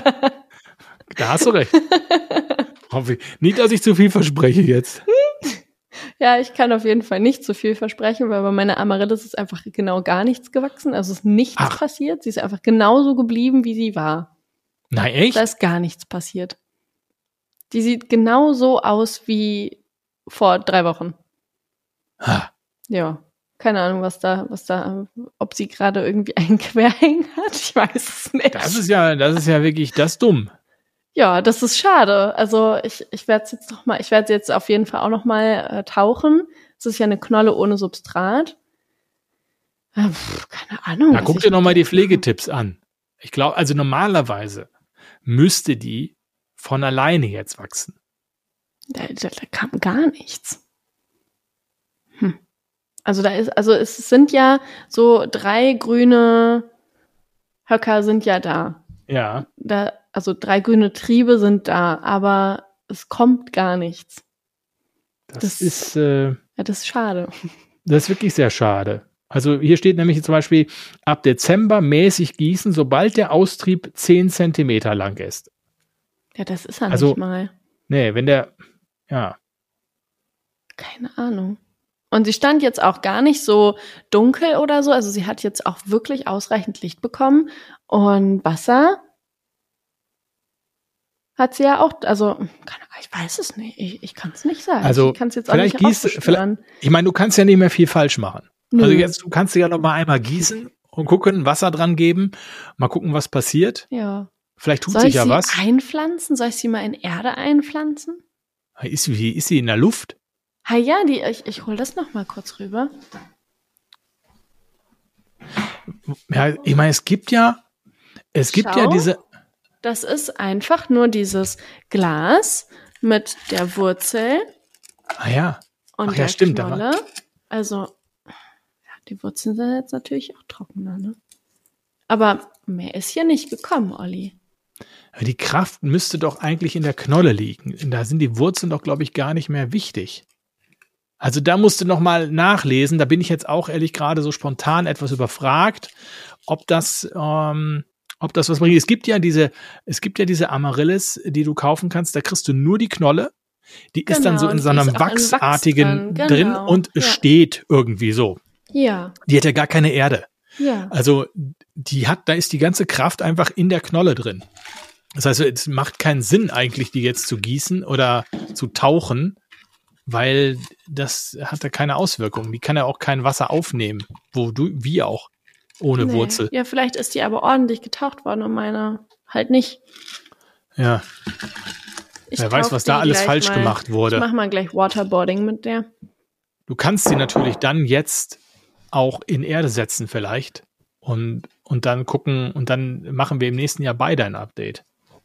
Da hast du recht. Hoffe ich. Nicht, dass ich zu viel verspreche jetzt. Ja, ich kann auf jeden Fall nicht zu viel versprechen, weil bei meiner Amaryllis ist einfach genau gar nichts gewachsen. Also ist nichts Ach. passiert. Sie ist einfach genauso geblieben, wie sie war. Nein, echt? Da ist gar nichts passiert. Die sieht genauso aus wie vor drei Wochen. Ha. Ja, keine Ahnung, was da, was da, ob sie gerade irgendwie einen Querhängen hat. Ich weiß es nicht. Das ist ja, das ist ja wirklich das dumm. Ja, das ist schade. Also ich, ich werde es jetzt noch mal, ich werde jetzt auf jeden Fall auch noch mal äh, tauchen. Es ist ja eine Knolle ohne Substrat. Äh, pf, keine Ahnung. Na, was guck ich dir noch mal mit die der- Pflegetipps an. Ich glaube, also normalerweise müsste die von alleine jetzt wachsen. Da, da, da kam gar nichts. Hm. Also da ist, also es sind ja so drei grüne Höcker sind ja da. Ja. Da, also drei grüne Triebe sind da, aber es kommt gar nichts. Das, Das- ist, äh, Ja, das ist schade. das ist wirklich sehr schade. Also hier steht nämlich zum Beispiel, ab Dezember mäßig gießen, sobald der Austrieb zehn Zentimeter lang ist. Ja, das ist er Also- nicht mal. Nee, wenn der, ja, Keine Ahnung. Und sie stand jetzt auch gar nicht so dunkel oder so. Also sie hat jetzt auch wirklich ausreichend Licht bekommen. Und Wasser hat sie ja auch, also keine, ich weiß es nicht. Ich, ich kann es nicht sagen. Also, ich kann es jetzt auch vielleicht nicht gießt- aufbeschwören. ich meine, du kannst ja nicht mehr viel falsch machen. Nö. Also jetzt, du kannst ja noch mal einmal gießen und gucken, Wasser dran geben, mal gucken, was passiert. Ja. Vielleicht tut Soll sich ich ja sie was. einpflanzen? Soll ich sie mal in Erde einpflanzen? Ist sie, ist sie in der Luft? Ah ja, die, ich, ich hol das noch mal kurz rüber. Ja, ich meine, es gibt ja, es gibt Schau. ja diese, Das ist einfach nur dieses Glas mit der Wurzel ah ja, und Ach ja, der stimmt, da Knolle. Also, ja, die Wurzeln sind jetzt natürlich auch trockener, ne? Aber mehr ist hier nicht gekommen, Olli. die Kraft müsste doch eigentlich in der Knolle liegen. Da sind die Wurzeln doch, glaube ich, gar nicht mehr wichtig. Also da musst du noch mal nachlesen. Da bin ich jetzt auch ehrlich gerade so spontan etwas überfragt, ob das, ähm, ob das was bringt. Es gibt ja diese, es gibt ja diese Amaryllis, die du kaufen kannst. Da kriegst du nur die Knolle. Die ist dann Genau, so in und so die einem ist auch in Wachs Wachsartigen drin, drin genau, und ja. steht irgendwie so. Ja, Die hat ja gar keine Erde. ja. Also die hat, da ist die ganze Kraft einfach in der Knolle drin. Das heißt, es macht keinen Sinn eigentlich, die jetzt zu gießen oder zu tauchen, weil das hat ja keine Auswirkungen. Die kann ja auch kein Wasser aufnehmen, wo du, wie auch, ohne Nee. Wurzel. Ja, vielleicht ist die aber ordentlich getaucht worden und meine halt nicht. Ja, Ich wer weiß, tauch was da die alles gleich falsch mal. gemacht Ich wurde. mach mal gleich Waterboarding mit der. Du kannst sie natürlich dann jetzt auch in Erde setzen vielleicht und, und dann gucken und dann machen wir im nächsten Jahr beide ein Update.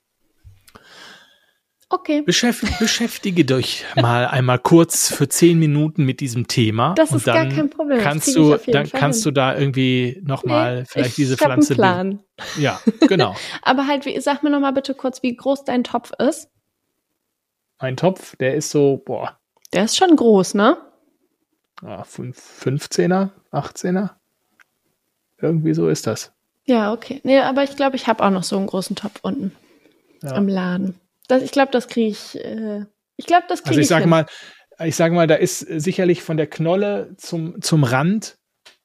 Okay, Beschäftige, beschäftige dich mal einmal kurz für zehn Minuten mit diesem Thema. das und ist dann gar kein Problem. Das Kannst krieg ich du, auf jeden dann Fall kannst hin. du da irgendwie nochmal Nee, vielleicht ich diese hab einen Pflanze. Plan. Ja, genau. Aber halt, wie, sag mir noch mal bitte kurz, wie groß dein Topf ist. Ein Topf, der ist so, boah, Der ist schon groß, ne? ah, fünf- fünfzehner, achtzehner. Irgendwie so ist das. Ja, okay. Nee, aber ich glaube, ich habe auch noch so einen großen Topf unten Ja. im Laden. Das, ich glaube, das kriege ich. Äh, ich glaube, das kriege Also ich ich sage hin. mal, ich sage mal, da ist sicherlich von der Knolle zum, zum Rand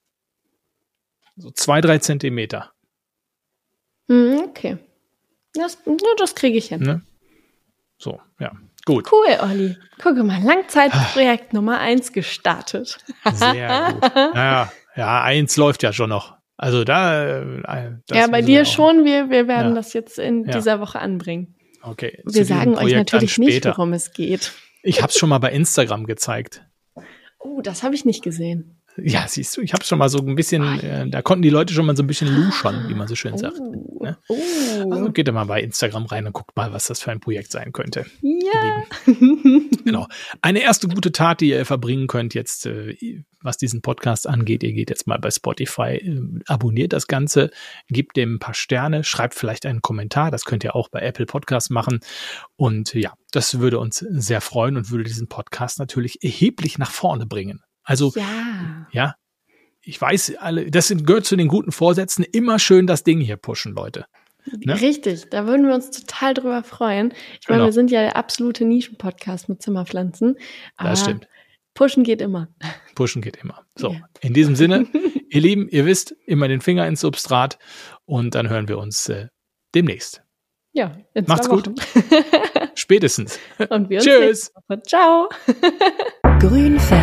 so zwei, drei Zentimeter. Hm, okay. Das, ja, das kriege ich hin. Ne? So, ja, gut. Cool, Olli. Guck mal, Langzeitprojekt Nummer eins gestartet. Sehr gut. Ja, ja, eins läuft ja schon noch. Also da. äh, das Ja, bei müssen dir wir auch- schon. Wir, wir werden Ja. das jetzt in Ja. dieser Woche anbringen. Okay. zu Wir diesem sagen euch Projekt dann natürlich nicht, später. worum es geht. Ich habe es schon mal bei Instagram gezeigt. Oh, das habe ich nicht gesehen. Ja, siehst du, ich habe schon mal so ein bisschen, äh, da konnten die Leute schon mal so ein bisschen luschern, wie man so schön sagt. Oh. ne? Oh. Also geht doch mal bei Instagram rein und guckt mal, was das für ein Projekt sein könnte. Ja. Genau. Eine erste gute Tat, die ihr verbringen könnt jetzt, äh, was diesen Podcast angeht. Ihr geht jetzt mal bei Spotify, äh, abonniert das Ganze, gebt dem ein paar Sterne, schreibt vielleicht einen Kommentar. Das könnt ihr auch bei Apple Podcasts machen. Und ja, das würde uns sehr freuen und würde diesen Podcast natürlich erheblich nach vorne bringen. Also, Ja. ja, ich weiß, alle, das sind, gehört zu den guten Vorsätzen. Immer schön das Ding hier pushen, Leute. Ne? Richtig, da würden wir uns total drüber freuen. Ich meine, Genau. wir sind ja der absolute Nischen-Podcast mit Zimmerpflanzen. Aber Das stimmt. Pushen geht immer. Pushen geht immer. So, Ja. in diesem Sinne, ihr Lieben, ihr wisst, immer den Finger ins Substrat und dann hören wir uns äh, demnächst. Ja, in Macht's zwei gut. Wochen. Spätestens. Und wir uns Tschüss. nächste Woche. Ciao. Grünfeld.